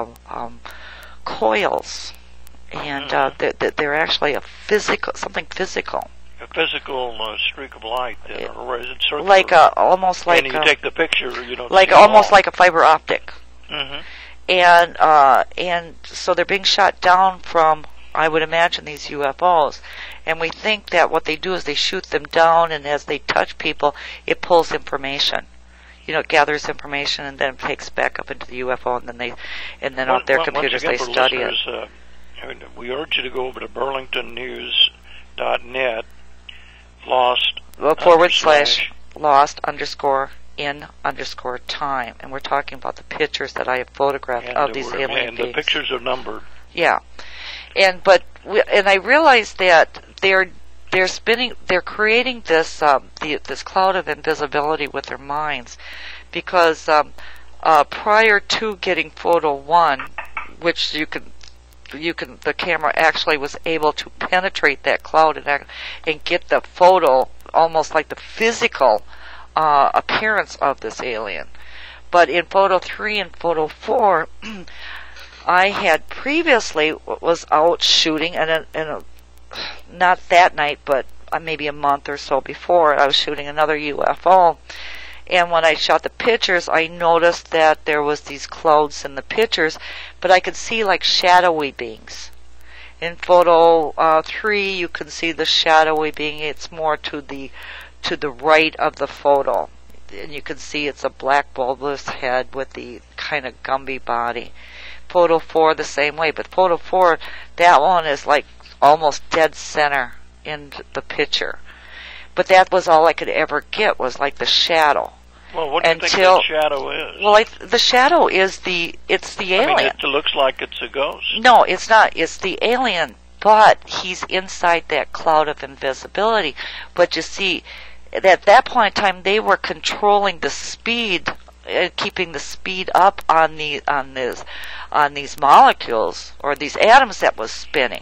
coils, and they're actually something physical. A physical streak of light, or is it circular? Like almost like. And you take the picture, you don't. Like almost like a fiber optic. Mm-hmm. And so they're being shot down from, I would imagine, these UFOs. And we think that what they do is they shoot them down, and as they touch people, it pulls information. It gathers information and then takes back up into the UFO, and then on their computers they study it. We urge you to go over to burlingtonnews.net, lost _in_time, and we're talking about the pictures that I have photographed of these alien and the pictures are numbered. Yeah, and I realized that they're creating this this cloud of invisibility with their minds, because prior to getting photo 1, which the camera actually was able to penetrate that cloud and get the photo, almost like the physical appearance of this alien. But in photo 3 and photo 4, I had previously was out shooting, and not that night, but maybe a month or so before, I was shooting another UFO. And when I shot the pictures, I noticed that there was these clouds in the pictures, but I could see like shadowy beings. In photo 3, you can see the shadowy being. It's more to the right of the photo, and you can see it's a black bulbous head with the kind of Gumby body. Photo 4 the same way, but photo 4, that one is like almost dead center in the picture. But that was all I could ever get, was like the shadow. Well, what do you think the shadow is? Well, the shadow is the alien. I mean, it looks like it's a ghost. No, it's not. It's the alien, but he's inside that cloud of invisibility. But you see, at that point in time, they were controlling the speed, keeping the speed up on these molecules or these atoms that was spinning,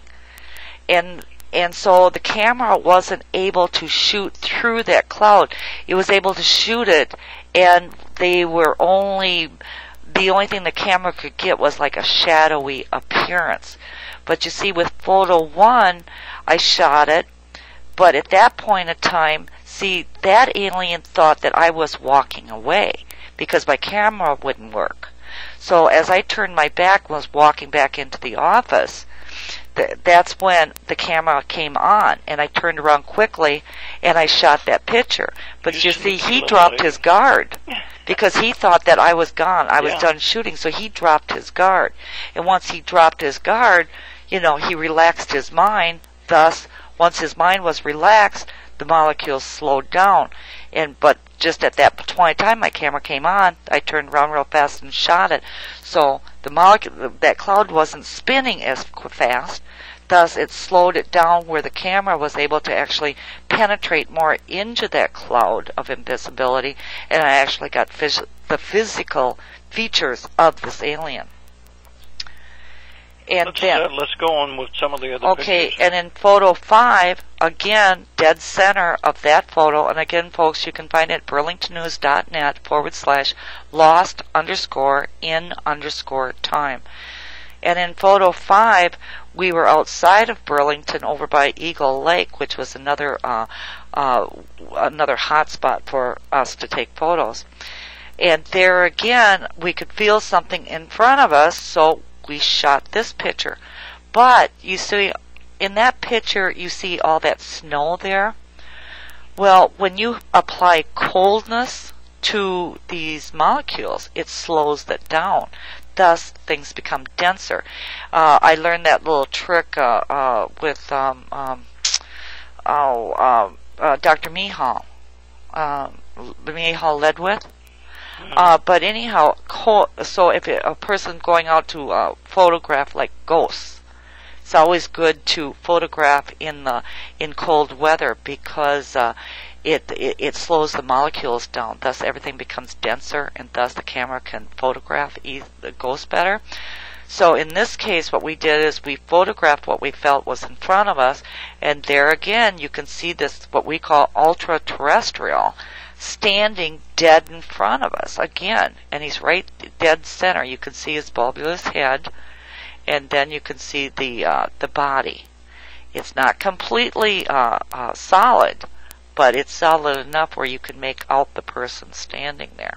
and so the camera wasn't able to shoot through that cloud. It was able to shoot it, and the only thing the camera could get was like a shadowy appearance. But you see, with photo 1, I shot it, but at that point in time, see, that alien thought that I was walking away because my camera wouldn't work. So as I turned my back and was walking back into the office, that's when the camera came on, and I turned around quickly and I shot that picture. But you see, he dropped his guard because he thought that I was gone. I was done shooting, so he dropped his guard. And once he dropped his guard, he relaxed his mind. Thus, once his mind was relaxed, the molecules slowed down. But just at that point in time, my camera came on. I turned around real fast and shot it. So that cloud wasn't spinning as fast. Thus, it slowed it down where the camera was able to actually penetrate more into that cloud of invisibility, and I actually got the physical features of this alien. And let's go on with some of the other pictures. Okay, and in photo 5, again, dead center of that photo, and again, folks, you can find it at burlingtonnews.net /lost_in_time. And in photo 5, we were outside of Burlington over by Eagle Lake, which was another hot spot for us to take photos. And there again, we could feel something in front of us, so we shot this picture. But you see, in that picture, you see all that snow there. Well, when you apply coldness to these molecules, it slows that down. Thus, things become denser. I learned that little trick with Dr. Michal Ledwith. But anyhow, so if a person going out to photograph like ghosts, it's always good to photograph in cold weather because it slows the molecules down. Thus, everything becomes denser, and thus the camera can photograph the ghost better. So in this case, what we did is we photographed what we felt was in front of us, and there again you can see this, what we call ultra-terrestrial, standing dead in front of us again, and he's right dead center. You can see his bulbous head, and then you can see the body. It's not completely solid, but it's solid enough where you can make out the person standing there.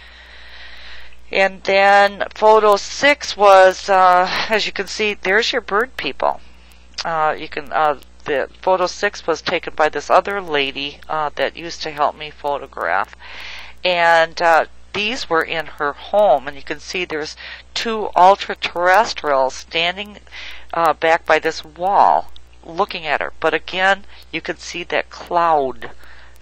And then photo 6 was, as you can see, there's your bird people. The photo 6 was taken by this other lady that used to help me photograph, and these were in her home, and you can see there's 2 ultra-terrestrials standing back by this wall looking at her. But again, you can see that cloud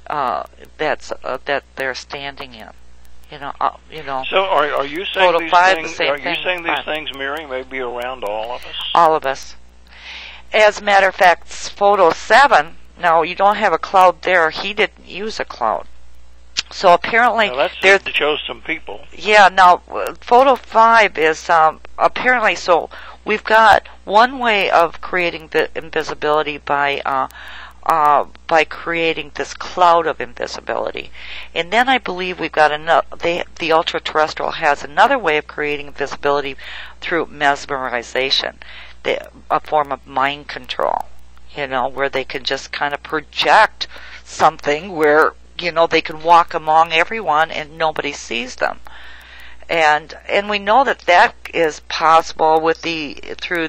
that they're standing in. You know. So are you saying these things? Are you saying these 5. things, Mary, may be around all of us? All of us. As a matter of fact, photo 7. Now you don't have a cloud there. He didn't use a cloud. So apparently, that shows some people. Yeah. Now photo 5 is apparently so. We've got one way of creating the invisibility by creating this cloud of invisibility. And then I believe we've got the ultra-terrestrial has another way of creating invisibility through mesmerization, a form of mind control, where they can just kind of project something where, they can walk among everyone and nobody sees them. And we know that is possible through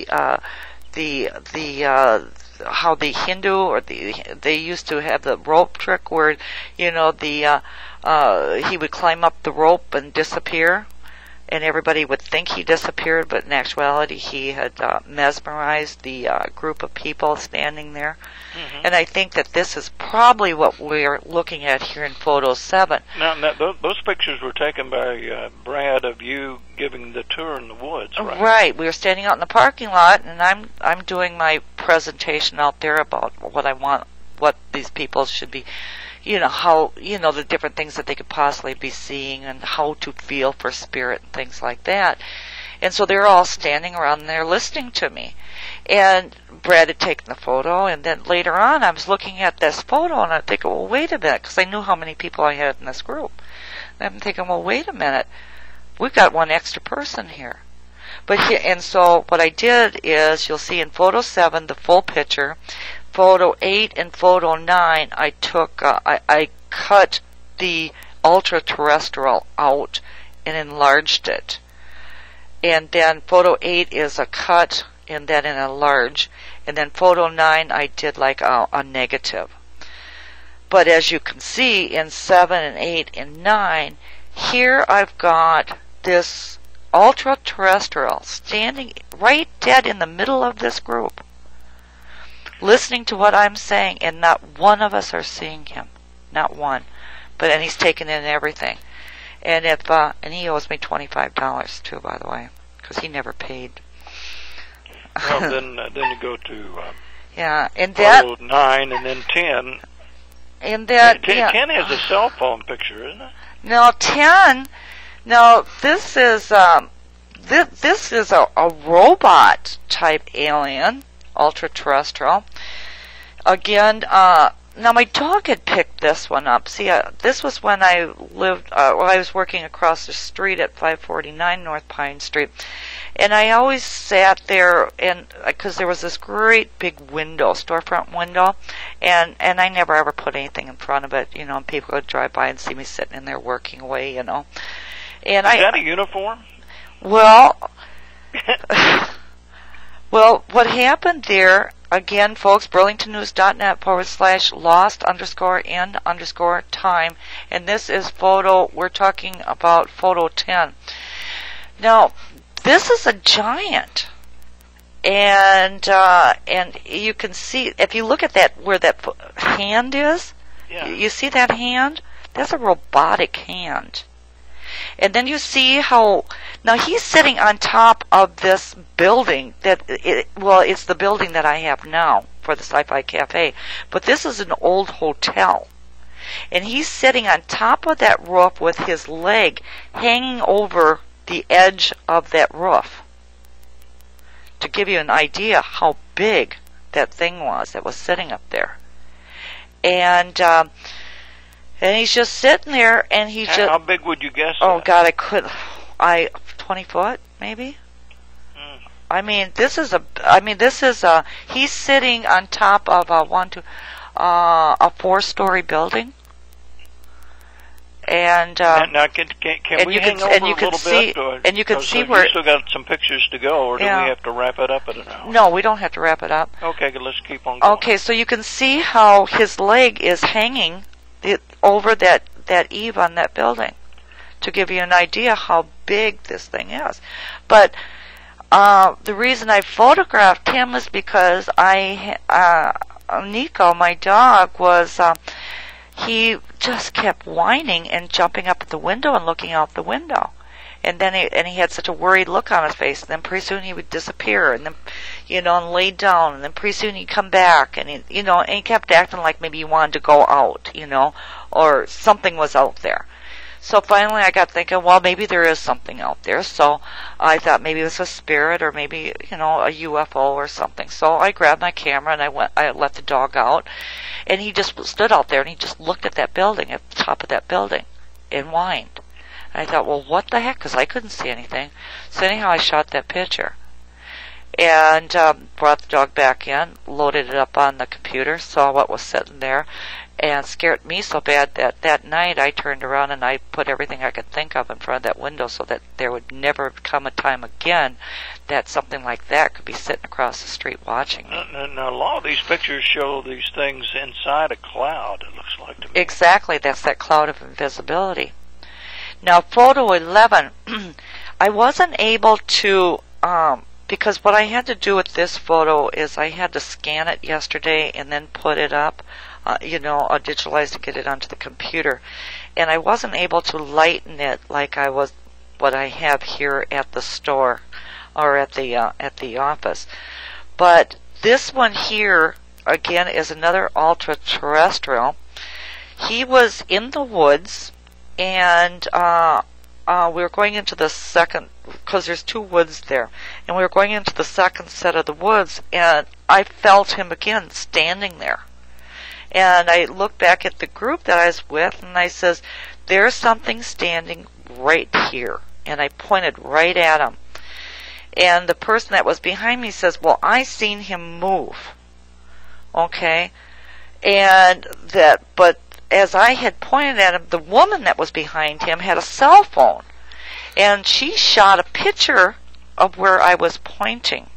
how the Hindu or they used to have the rope trick where he would climb up the rope and disappear, and everybody would think he disappeared, but in actuality he had mesmerized the group of people standing there. Mm-hmm. And I think that this is probably what we're looking at here in photo 7. Now those pictures were taken by Brad of you giving the tour in the woods, right? Right. We were standing out in the parking lot, and I'm doing my presentation out there about what these people should be, how, the different things that they could possibly be seeing and how to feel for spirit and things like that. And so they're all standing around and they're listening to me. And Brad had taken the photo, and then later on I was looking at this photo and I'm thinking, well, wait a minute, because I knew how many people I had in this group. And I'm thinking, well, wait a minute, we've got one extra person here. And so what I did is, you'll see in photo 7 the full picture. Photo 8 and photo 9, I took, I cut the ultra-terrestrial out and enlarged it. And then photo 8 is a cut and then an enlarge. And then photo 9, I did like a negative. But as you can see in 7 and 8 and 9, here I've got this ultra-terrestrial standing right dead in the middle of this group, listening to what I'm saying, and not one of us are seeing him. Not one. And he's taken in everything. And and he owes me $25 too, by the way, because he never paid. Well, then you go to and that photo 9 and then 10. And that 10 has a cell phone picture, isn't it? No, 10. No, this is a robot type alien, ultra-terrestrial. Again, now my dog had picked this one up. See, this was when I lived, I was working across the street at 549 North Pine Street. And I always sat there, and because there was this great big window, storefront window, and I never ever put anything in front of it, and people would drive by and see me sitting in there working away, And is that a uniform? Well, what happened there, again, folks, burlingtonnews.net/lost_in_time, and this is we're talking about photo 10. Now, this is a giant, and you can see, if you look at that, where that hand is, you see that hand? That's a robotic hand. And then you see how, now he's sitting on top of this building it's the building that I have now for the Sci-Fi Cafe, but this is an old hotel. And he's sitting on top of that roof with his leg hanging over the edge of that roof. To give you an idea how big that thing was that was sitting up there. And he's just sitting there, and How big would you guess? Oh, God, 20 foot, maybe? I mean, this is he's sitting on top of a 4-story building. And now can we hang over a little bit? And you can see where... You still got some pictures to go, or do we have to wrap it up at an hour? No, we don't have to wrap it up. Okay, let's keep on going. Okay, so you can see how his leg is hanging over that eave on that building, to give you an idea how big this thing is. But the reason I photographed him is because Nico, my dog, was... he just kept whining and jumping up at the window and looking out the window. And then he had such a worried look on his face. And then pretty soon he would disappear, and then, and lay down. And then pretty soon he'd come back, and he kept acting like maybe he wanted to go out, or something was out there. So finally I got thinking, well, maybe there is something out there. So I thought maybe it was a spirit, or maybe, a UFO or something. So I grabbed my camera and I let the dog out, and he just stood out there and he just looked at that building, at the top of that building, and whined. And I thought, well, what the heck? Because I couldn't see anything. So anyhow, I shot that picture. And brought the dog back in, loaded it up on the computer, saw what was sitting there, and scared me so bad that night I turned around and I put everything I could think of in front of that window so that there would never come a time again that something like that could be sitting across the street watching me. Now, a lot of these pictures show these things inside a cloud, it looks like to me. Exactly, that's that cloud of invisibility. Now, photo 11, I wasn't able to... because what I had to do with this photo is I had to scan it yesterday and then put it up, digitalized to get it onto the computer. And I wasn't able to lighten it like what I have here at the store or at the office. But this one here, again, is another ultra-terrestrial. He was in the woods, and we were going into the second, because there's 2 woods there, and we were going into the second set of the woods, and I felt him again standing there. And I looked back at the group that I was with, and I says, there's something standing right here. And I pointed right at him. And the person that was behind me says, well, I seen him move. Okay? But as I had pointed at him, the woman that was behind him had a cell phone. And she shot a picture of where I was pointing.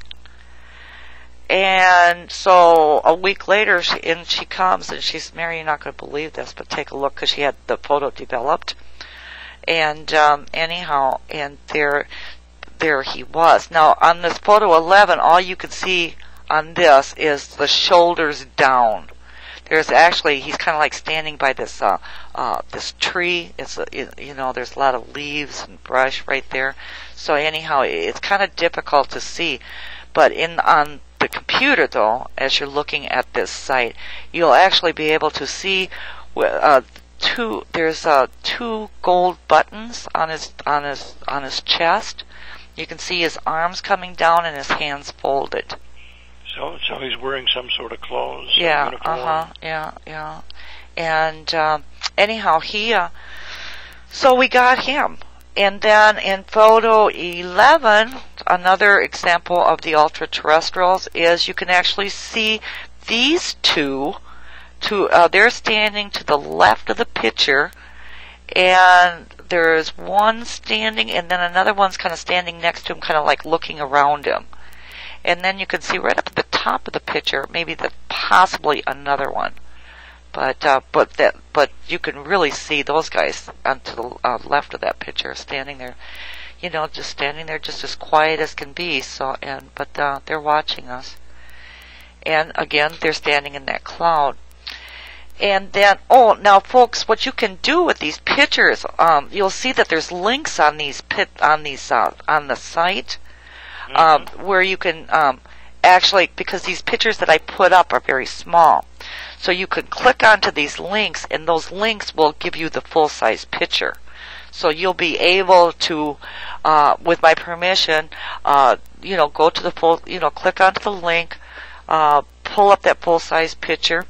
And so a week later, she comes and she says, Mary, you're not going to believe this, but take a look, because she had the photo developed. And anyhow, and there he was. Now, on this photo 11, all you can see on this is the shoulders down. There's actually, he's kind of like standing by this tree. There's a lot of leaves and brush right there. So anyhow, it's kind of difficult to see. But on the computer, though, as you're looking at this site, you'll actually be able to see there's 2 gold buttons on his chest. You can see his arms coming down and his hands folded. So he's wearing some sort of clothes. Yeah, uniform. Yeah. And anyhow, so we got him. And then in photo 11, another example of the ultra-terrestrials is you can actually see these two. They're standing to the left of the picture, and there's one standing, and then another one's kind of standing next to him, kind of like looking around him. And then you can see right up at the top of the picture, maybe possibly another one. But you can really see those guys to the left of that picture standing there, just standing there, just as quiet as can be. But they're watching us, and again, they're standing in that cloud. And then, now folks, what you can do with these pictures, you'll see that there's links on these on the site, where you can actually, because these pictures that I put up are very small, so you can click onto these links, and those links will give you the full-size picture. So you'll be able to, with my permission, go to the full, click onto the link, pull up that full-size picture,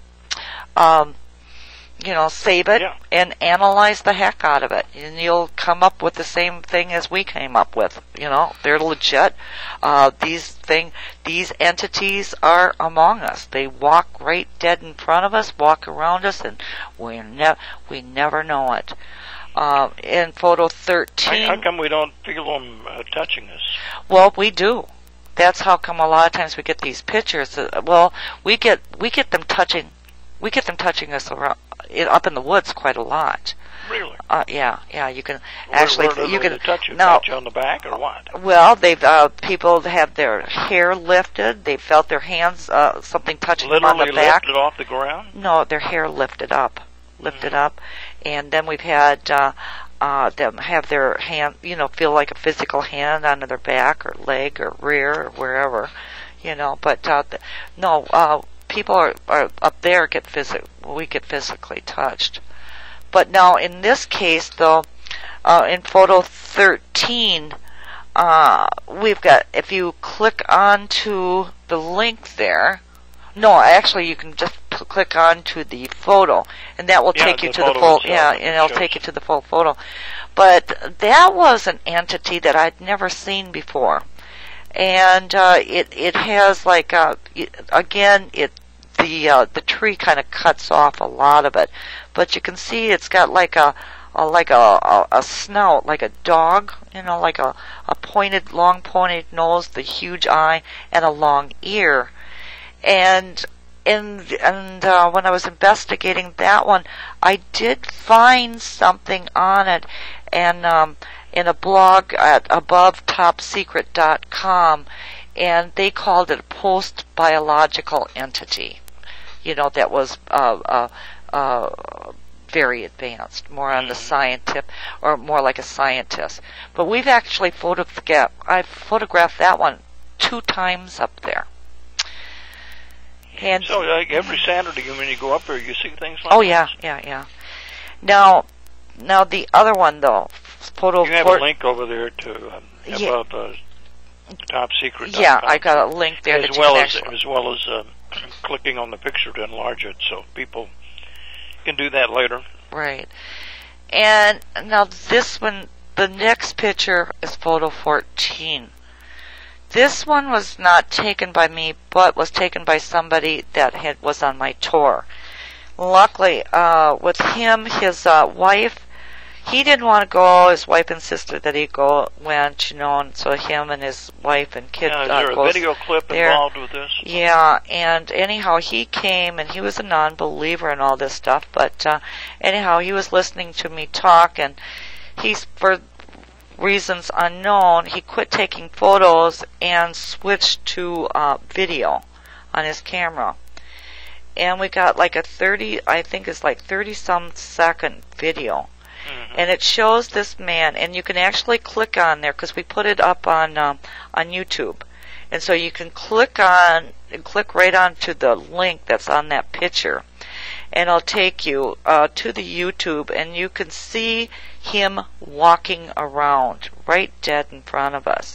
save it, and analyze the heck out of it. And you'll come up with the same thing as we came up with. They're legit. These entities are among us. They walk right dead in front of us, walk around us, and we never know it. In photo 13... How come we don't feel them touching us? Well, we do. That's how come a lot of times we get these pictures. We get them touching. We get them touching us around, up in the woods quite a lot. Really? Yeah. You can where you can touch you? now. Touch you on the back or what? Well, they've people have their hair lifted. They felt their hands something touching them on the back. Literally lifted off the ground? No, their hair lifted up, and then we've had them have their hand, feel like a physical hand on their back or leg or rear or wherever, But people are up there we get physically touched. But now in this case, though, in photo 13, we've got, if you click onto the link there, no, actually you can just click onto the photo, and that will take you to the full, and it'll take you to the full photo. But that was an entity that I'd never seen before. And it has like, the tree kind of cuts off a lot of it, but you can see it's got like a snout, like a dog, like a long pointed nose, the huge eye, and a long ear. And when I was investigating that one, I did find something on it, and in a blog at AboveTopSecret.com, and they called it a post-biological entity. That was very advanced, more on the scientific, or more like a scientist. But we've actually I've photographed that one 2 times up there. And so, like every Saturday when you go up there, you see things like this? Yeah. Now the other one, though, photo... You have a link over there to about Top Secret. Yeah, I got a link there as well as clicking on the picture to enlarge it, so people can do that later. Right. And now this one, the next picture is photo 14. This one was not taken by me, but was taken by somebody that was on my tour. Luckily, with him, his wife, he didn't want to go. His wife insisted that he went, and so him and his wife and kid. Is there a video clip involved with this? Yeah, and anyhow, he came, and he was a non-believer in all this stuff, but anyhow, he was listening to me talk, and for reasons unknown, he quit taking photos and switched to video on his camera. And we got like a 30-some second video. Mm-hmm. And it shows this man, and you can actually click on there, because we put it up on YouTube. And so you can click right onto the link that's on that picture. And it'll take you to the YouTube, and you can see him walking around right dead in front of us.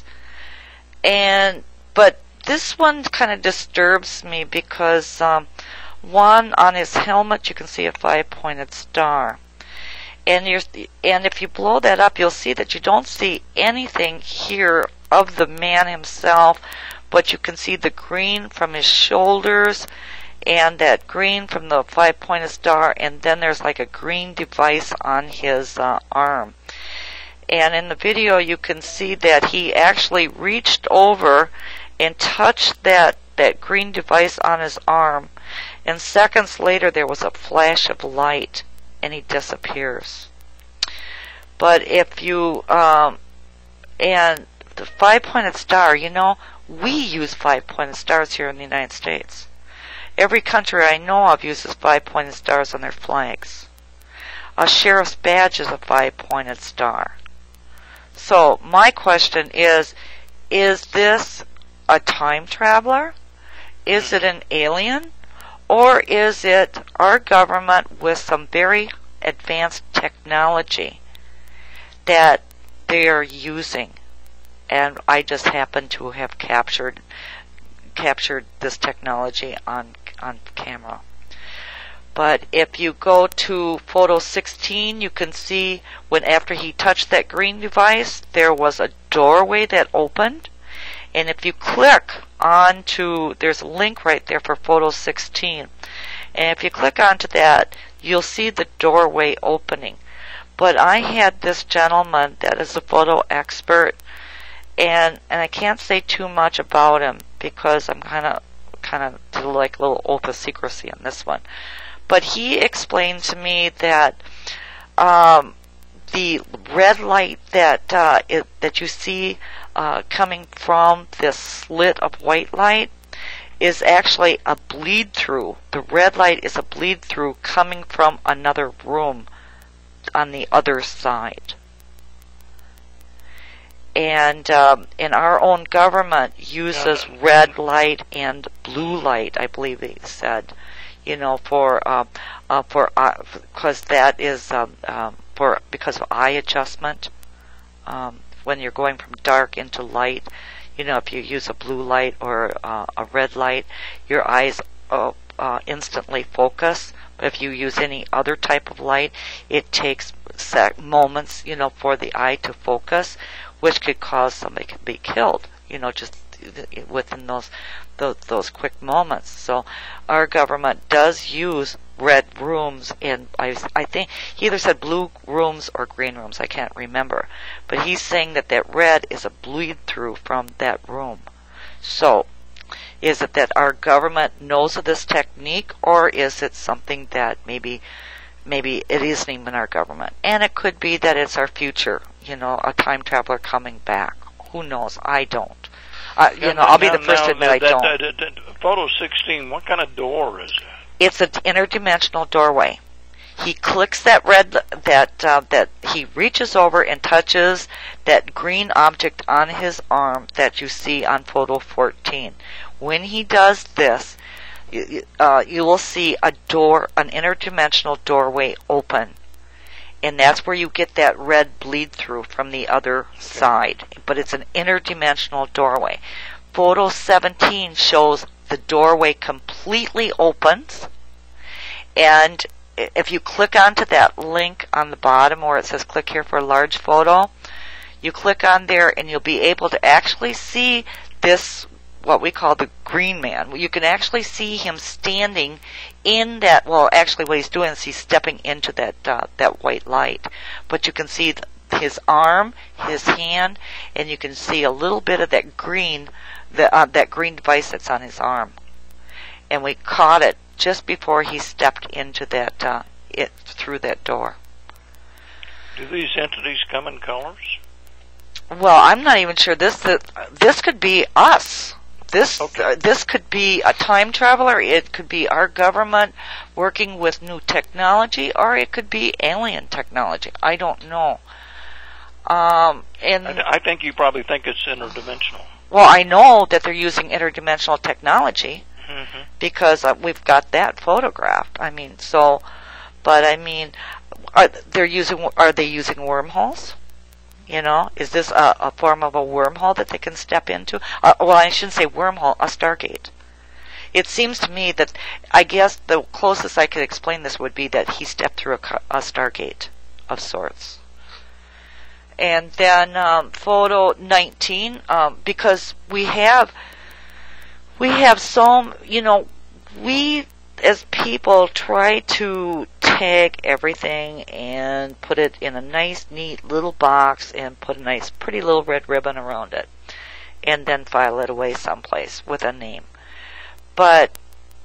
But this one kind of disturbs me because one, on his helmet you can see a 5-pointed star. And if you blow that up, you'll see that you don't see anything here of the man himself, but you can see the green from his shoulders and that green from the 5-pointed star, and then there's like a green device on his arm. And in the video you can see that he actually reached over and touched that green device on his arm, and seconds later there was a flash of light and he disappears. But if you and the 5-pointed star, we use 5-pointed stars here in the United States. Every country I know of uses 5-pointed stars on their flags. A sheriff's badge is a 5-pointed star. So my question is this a time traveler? Is it an alien? Or is it our government with some very advanced technology that they are using? And I just happen to have captured this technology on camera. But if you go to photo 16, you can see when after he touched that green device, there was a doorway that opened. And if you click onto, there's a link right there for photo 16. And if you click onto that, you'll see the doorway opening. But I had this gentleman that is a photo expert, and I can't say too much about him because I'm kind of do like a little oath of secrecy on this one. But he explained to me that the red light that you see coming from this slit of white light is actually a bleed through. The red light is a bleed through coming from another room on the other side. And our own government uses red light and blue light, I believe they said, for because that is because of eye adjustment. When you're going from dark into light, if you use a blue light or a red light, your eyes instantly focus. But if you use any other type of light, it takes moments, for the eye to focus, which could cause somebody to be killed, just within those quick moments. So our government does use red rooms, and I think he either said blue rooms or green rooms, I can't remember. But he's saying that red is a bleed through from that room. So is it that our government knows of this technique, or is it something that maybe it isn't even our government? And it could be that it's our future, a time traveler coming back. Who knows? I don't. I'll be the first to admit I don't. Photo 16, what kind of door is it? It's an interdimensional doorway. He clicks that red, that he reaches over and touches that green object on his arm that you see on photo 14. When he does this, you will see an interdimensional doorway open. And that's where you get that red bleed through from the other side. But it's an interdimensional doorway. Photo 17 shows the doorway completely opens. And if you click onto that link on the bottom where it says click here for a large photo, you click on there and you'll be able to actually see this, what we call the green man. You can actually see him standing in that, well, actually what he's doing is he's stepping into that white light. But you can see his arm, his hand, and you can see a little bit of that green, that green device that's on his arm. And we caught it just before he stepped into that, through that door. Do these entities come in colors? Well, I'm not even sure. This could be us. This could be a time traveler. It could be our government working with new technology, or it could be alien technology. I don't know. And I think you probably think it's interdimensional. Well, I know that they're using interdimensional technology because we've got that photographed. I mean, but are they using wormholes? Is this a form of a wormhole that they can step into? Well, I shouldn't say wormhole, a Stargate. It seems to me that, I guess the closest I could explain this would be that he stepped through a Stargate of sorts. And then photo 19, because we have some, we as people try to tag everything and put it in a nice, neat little box and put a nice, pretty little red ribbon around it, and then file it away someplace with a name. But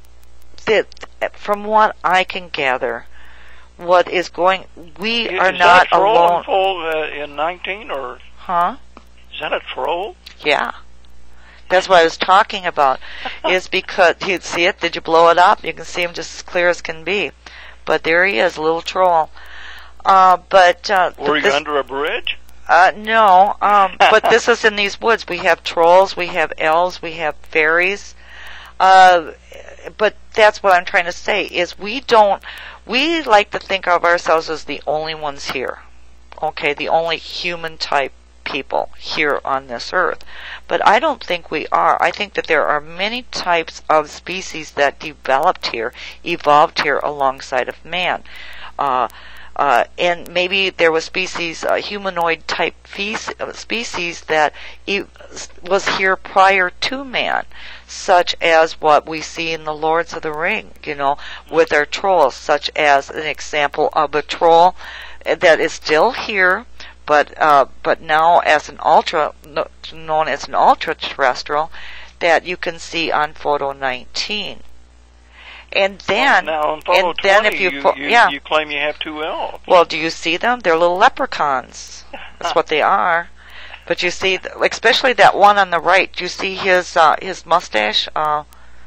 from what I can gather, what is going, we are not alone. Is that a troll in 19, or? Huh? Is that a troll? Yeah. That's what I was talking about. Is because you see it? Did you blow it up? You can see him just as clear as can be. But there he is, little troll. Were you under a bridge? No. But this is in these woods. We have trolls, we have elves, we have fairies. But that's what I'm trying to say. Is we like to think of ourselves as the only ones here. Okay, the only human type people here on this earth. But I don't think we are. I think that there are many types of species that evolved here alongside of man. And maybe there was humanoid type species that was here prior to man, such as what we see in the Lords of the Ring, with their trolls, such as an example of a troll that is still here, but now as known as an ultra terrestrial, that you can see on photo 19. And then, now on photo 20, if you claim you have two elves. Well, do you see them? They're little leprechauns. That's what they are. But you see, especially that one on the right. Do you see his mustache? One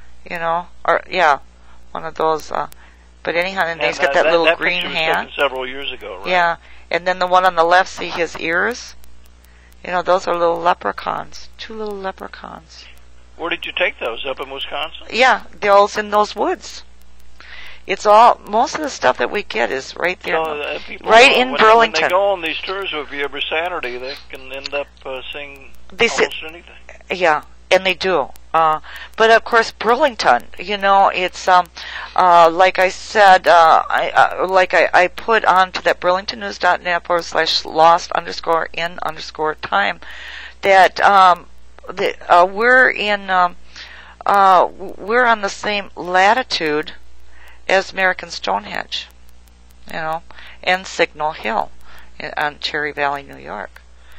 of those. But anyhow, and he's got that little green hand. Several years ago, right? Yeah, and then the one on the left. See his ears? Those are little leprechauns. Two little leprechauns. Where did you take those? Up in Wisconsin? Yeah, they're all in those woods. It's all, most of the stuff that we get is right there. So, right in Burlington. When they go on these tours with you every Saturday, they can end up seeing almost anything. Yeah, and they do. But of course, Burlington, it's, like I said, I put onto that burlingtonnews.net/lost_in_time that, we're on the same latitude as American Stonehenge, and Signal Hill on Cherry Valley, New York.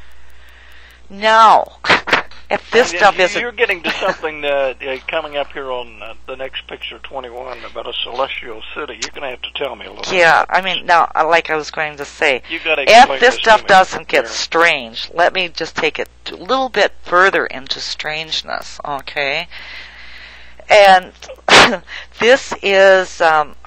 Now, if this stuff isn't... You're getting to something coming up here on the next picture, 21, about a celestial city. You're going to have to tell me a little bit. Yeah, I mean, now, like I was going to say, if this stuff doesn't get strange, let me just take it a little bit further into strangeness, okay? And this is,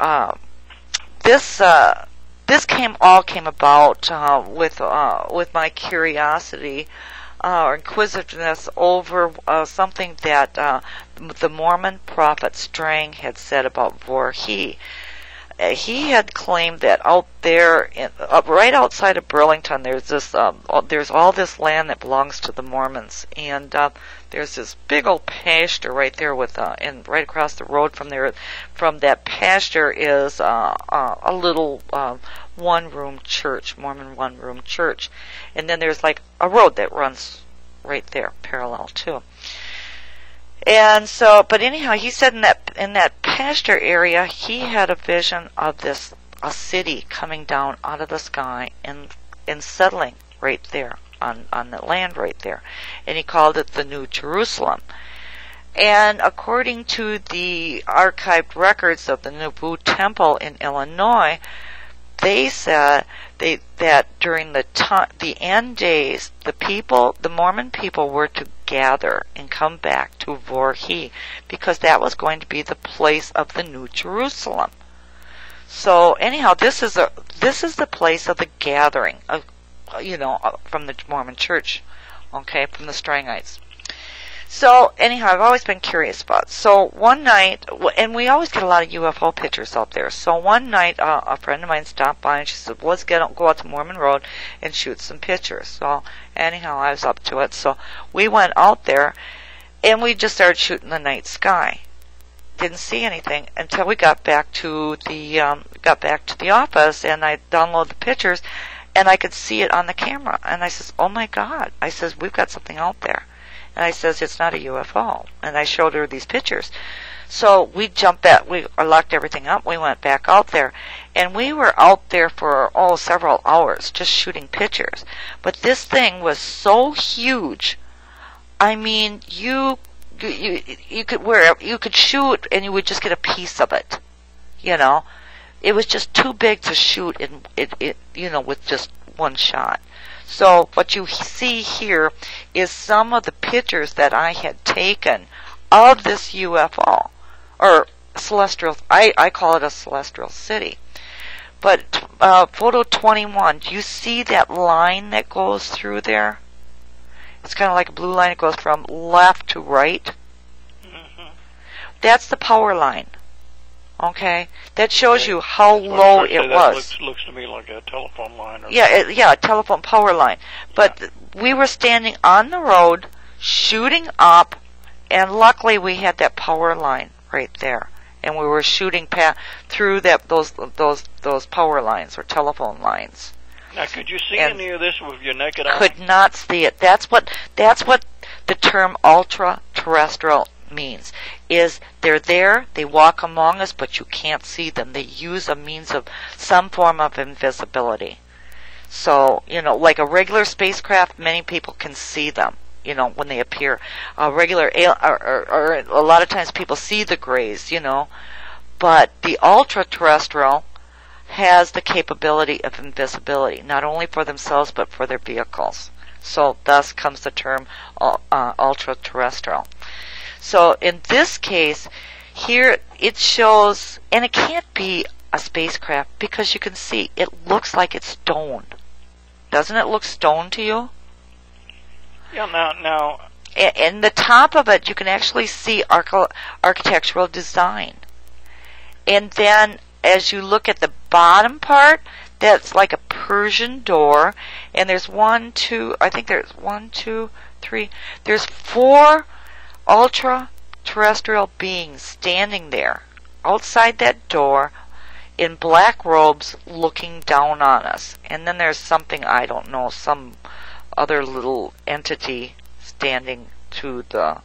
this came about with my curiosity or inquisitiveness over something that the Mormon prophet Strang had said about Vorhe. He had claimed that out there, right outside of Burlington, there's all this land that belongs to the Mormons, and there's this big old pasture right there and right across the road from there. From that pasture is a little one-room church, Mormon one-room church, and then there's like a road that runs right there, parallel too. And so, but anyhow, he said in that pasture area, he had a vision of a city coming down out of the sky and settling right there on the land right there. And he called it the New Jerusalem. And according to the archived records of the Nauvoo Temple in Illinois, they said that during the end days, the Mormon people were to gather and come back to Vorhe, because that was going to be the place of the New Jerusalem. So anyhow, this is the place of the gathering of, from the Mormon Church, okay, from the Strangites. So anyhow, I've always been curious about it. So one night, and we always get a lot of UFO pictures out there. So one night, a friend of mine stopped by and she said, let's go out to Mormon Road and shoot some pictures. So anyhow, I was up to it. So we went out there and we just started shooting the night sky. Didn't see anything until we got back to the office, and I downloaded the pictures and I could see it on the camera. And I says, oh my God. I says, we've got something out there. And I says, it's not a UFO. And I showed her these pictures. So we jumped back. We locked everything up. We went back out there. And we were out there for, several hours just shooting pictures. But this thing was so huge. I mean, you could shoot and you would just get a piece of it. It was just too big to shoot with just one shot. So what you see here is some of the pictures that I had taken of this UFO, or celestial, I call it a celestial city. But photo 21, do you see that line that goes through there? It's kind of like a blue line. It goes from left to right. Mm-hmm. That's the power line. Okay? That shows you how low it was. Looks to me like a telephone line. Yeah, a telephone power line. But we were standing on the road, shooting up, and luckily we had that power line right there. And we were shooting through those power lines or telephone lines. Now, could you see any of this with your naked eye? Could not see it. That's what the term ultra-terrestrial means. Is they're there, they walk among us, but you can't see them. They use a means of some form of invisibility. So, like a regular spacecraft, many people can see them. When they appear, or a lot of times people see the grays, but the ultra-terrestrial has the capability of invisibility, not only for themselves but for their vehicles. So thus comes the term ultra-terrestrial. So in this case, here it shows, and it can't be a spacecraft because you can see it looks like it's stone. Doesn't it look stone to you? Yeah, now. In the top of it, you can actually see architectural design. And then, as you look at the bottom part, that's like a Persian door. And there's there's 4 ultra-terrestrial beings standing there outside that door in black robes looking down on us. And then there's something, I don't know, some other little entity standing to the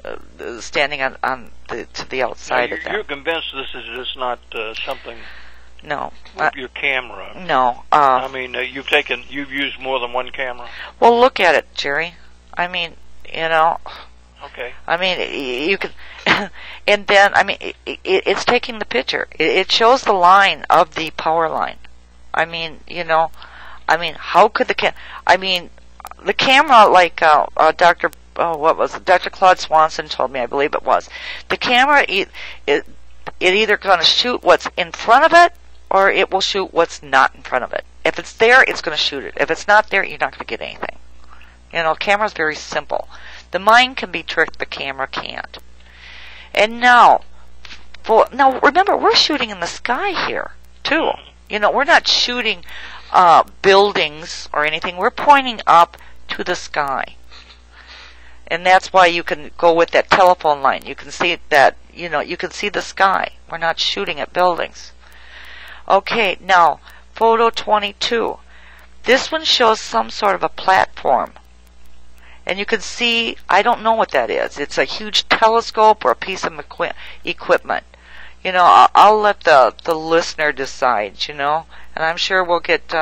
outside of them. You're convinced this is just not something? No. With your camera? No. I mean, you've used more than one camera. Well, look at it, Jerry. I mean, Okay. I mean, you can, and then it's taking the picture. It shows the line of the power line. I mean, how could the camera, like Dr. Claude Swanson told me, I believe it was, the camera, it either going to shoot what's in front of it, or it will shoot what's not in front of it. If it's there, it's going to shoot it. If it's not there, you're not going to get anything. Camera's very simple. The mind can be tricked, the camera can't. And now remember, we're shooting in the sky here, too. We're not shooting buildings or anything. We're pointing up to the sky. And that's why you can go with that telephone line. You can see that, you can see the sky. We're not shooting at buildings. Okay, now, photo 22. This one shows some sort of a platform. And you can see, I don't know what that is. It's a huge telescope or a piece of equipment. I'll let the listener decide, and I'm sure we'll get,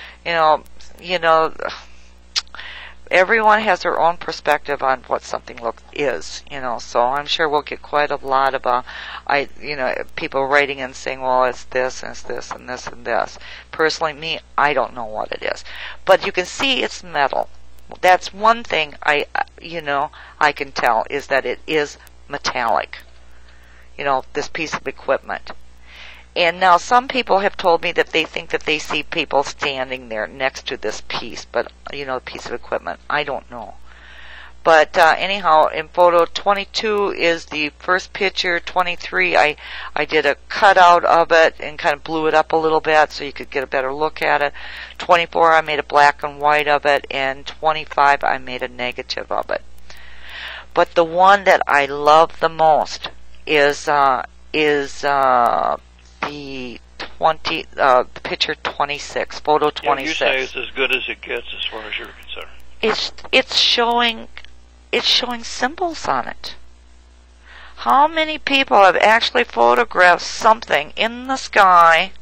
everyone has their own perspective on what something is, so I'm sure we'll get quite a lot of, people writing and saying, well, it's this, and it's this, and this, and this. Personally, I don't know what it is. But you can see it's metal. That's one thing I can tell, is that it is metallic. This piece of equipment. And now some people have told me that they think that they see people standing there next to this piece, but, piece of equipment. I don't know. But anyhow, in photo 22 is the first picture. 23, I did a cutout of it and kind of blew it up a little bit so you could get a better look at it. 24, I made a black and white of it, and 25, I made a negative of it. But the one that I love the most is the picture 26, photo 26. Yeah, you say it's as good as it gets as far as you're concerned. It's showing symbols on it. How many people have actually photographed something in the sky,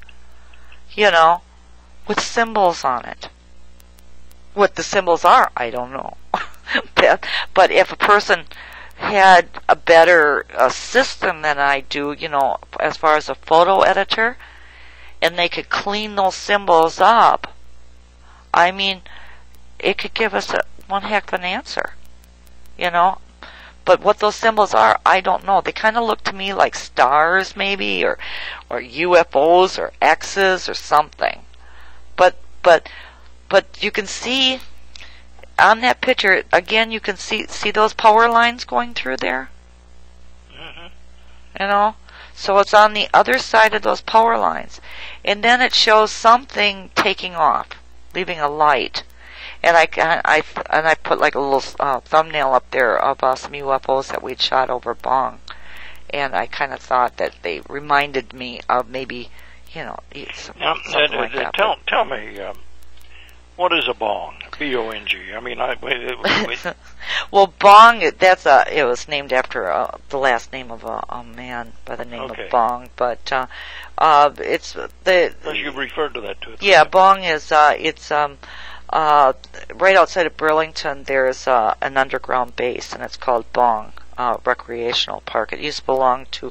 with symbols on it? What the symbols are, I don't know. But if a person had a better system than I do, as far as a photo editor, and they could clean those symbols up, I mean, it could give us one heck of an answer, you know. But what those symbols are, I don't know. They kind of look to me like stars, maybe, or UFOs, or X's, or something. But you can see on that picture again. You can see those power lines going through there. Mm-hmm. You know, so it's on the other side of those power lines, and then it shows something taking off, leaving a light. And I put like a little thumbnail up there of some UFOs that we'd shot over Bong, and I kind of thought that they reminded me of maybe, you know, something like that. Tell me, what is a bong? B-O-N-G. I mean, well, Bong. It was named after the last name of a man by the name of Bong, but it's the. You referred to that too. Yeah, Bong is it's right outside of Burlington. There's an underground base, and it's called Bong Recreational Park. It used to belong to.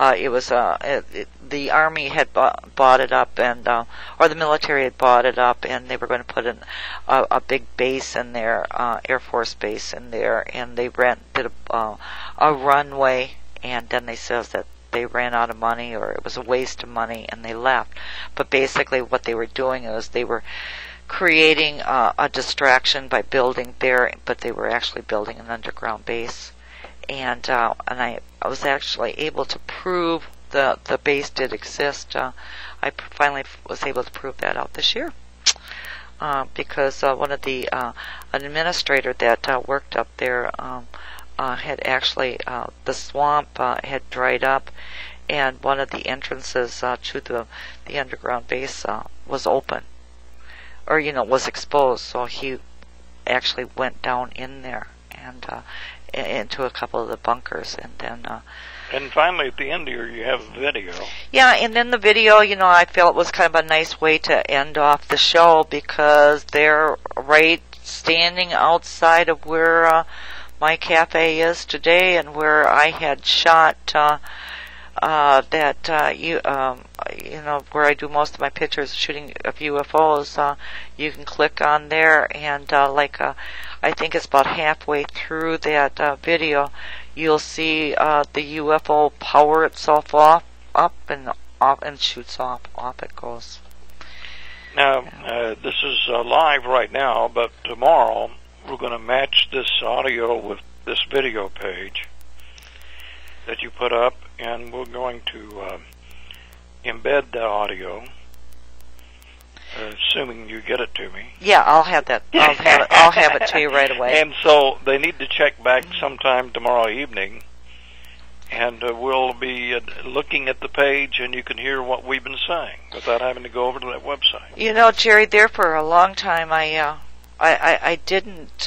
The Army had bought it up, and or the military had bought it up, and they were going to put in a big base in there, Air Force base in there, and they rented a runway, and then they said that they ran out of money, or it was a waste of money, and they left. But basically, what they were doing is they were creating a distraction by building there, but they were actually building an underground base. And I was actually able to prove the base did exist. I finally was able to prove that out this year, because one of the an administrator that worked up there had actually the swamp had dried up, and one of the entrances to the underground base was open, or was exposed. So he actually went down in there and into a couple of the bunkers, and then. And finally, at the end here, you have video. Yeah, and then the video, I felt was kind of a nice way to end off the show, because they're right standing outside of where my cafe is today, and where I had shot where I do most of my pictures, shooting of UFOs. You can click on there, and I think it's about halfway through that video, you'll see the UFO power itself off and shoots off it goes. Now, this is live right now, but tomorrow we're going to match this audio with this video page that you put up, and we're going to embed the audio, assuming you get it to me. Yeah, I'll have that. I'll have it to you right away. And so they need to check back sometime tomorrow evening, and we'll be looking at the page, and you can hear what we've been saying without having to go over to that website. Jerry, there for a long time, I didn't.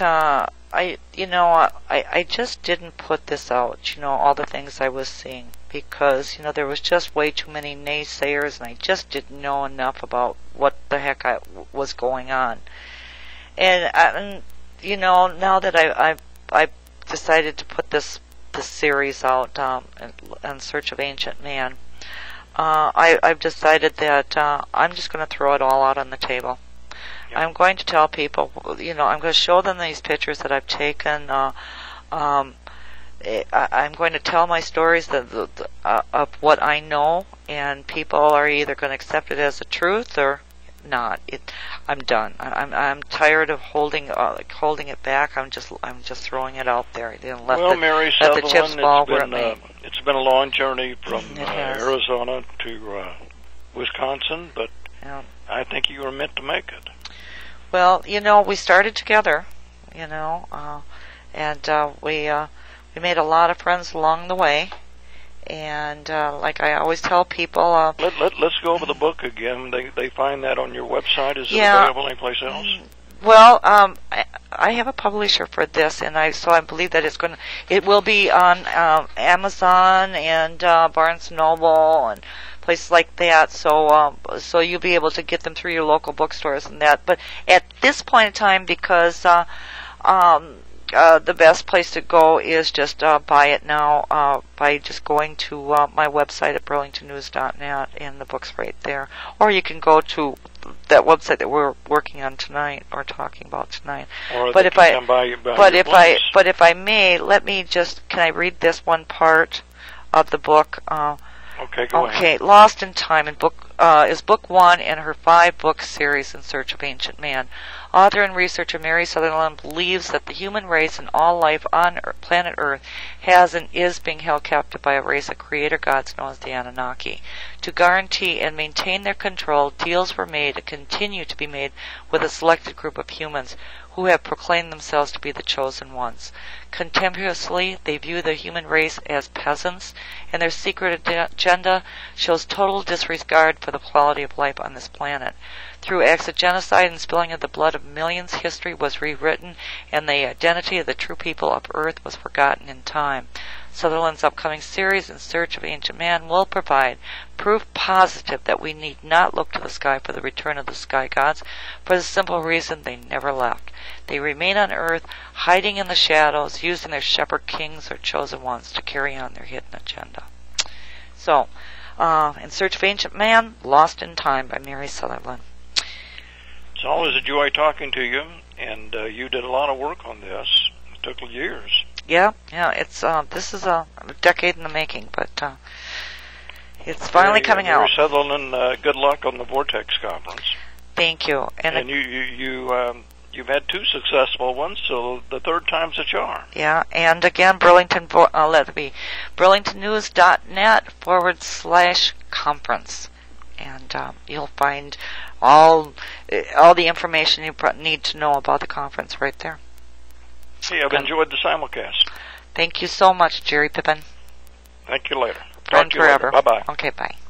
I just didn't put this out. All the things I was seeing, because there was just way too many naysayers, and I just didn't know enough about what the heck was going on. And now that I've decided to put this series out, in search of ancient man, I've decided that I'm just going to throw it all out on the table. I'm going to tell people, I'm going to show them these pictures that I've taken. I'm going to tell my stories of what I know, and people are either going to accept it as the truth or not. I'm done. I'm tired of holding it back. I'm just throwing it out there. Mary Sutherland, the chips fall where it may. It's been a long journey from Arizona to Wisconsin, but I think you were meant to make it. Well, we started together, and we made a lot of friends along the way. And like I always tell people, let's go over the book again. They find that on your website. Is it available anyplace else? Well, I have a publisher for this, and I believe that it will be on Amazon and Barnes & Noble and places like that. So you'll be able to get them through your local bookstores and that. But at this point in time, because the best place to go is just buy it now by just going to my website at burlingtonnews.net, and the book's right there. Or you can go to that website that we're working on tonight or talking about tonight. Or But they if can I come by but your if place. I may, let me just, can I read this one part of the book? Okay, go ahead. Okay, Lost in Time is book 1 in her 5-book series In Search of Ancient Man. Author and researcher Mary Sutherland believes that the human race and all life on planet Earth has and is being held captive by a race of creator gods known as the Anunnaki. To guarantee and maintain their control, deals were made and continue to be made with a selected group of humans who have proclaimed themselves to be the chosen ones. Contemptuously, they view the human race as peasants, and their secret agenda shows total disregard for the quality of life on this planet. Through acts of genocide and spilling of the blood of millions, history was rewritten, and the identity of the true people of Earth was forgotten in time. Sutherland's upcoming series, In Search of Ancient Man, will provide proof positive that we need not look to the sky for the return of the sky gods, for the simple reason they never left. They remain on Earth, hiding in the shadows, using their shepherd kings or chosen ones to carry on their hidden agenda. So, In Search of Ancient Man, Lost in Time by Mary Sutherland. It's always a joy talking to you, and you did a lot of work on this. It took years. Yeah, it's this is a decade in the making, but it's finally coming out. Mary Sutherland, good luck on the Vortex Conference. Thank you. And you've had 2 successful ones, so the third time's a charm. Yeah, and again, BurlingtonNews.net/conference, and you'll find all the information you need to know about the conference right there. Hey, I've enjoyed the simulcast. Thank you so much, Jerry Pippin. Thank you later. Friend Talk to you forever. later. Bye-bye. Okay, bye.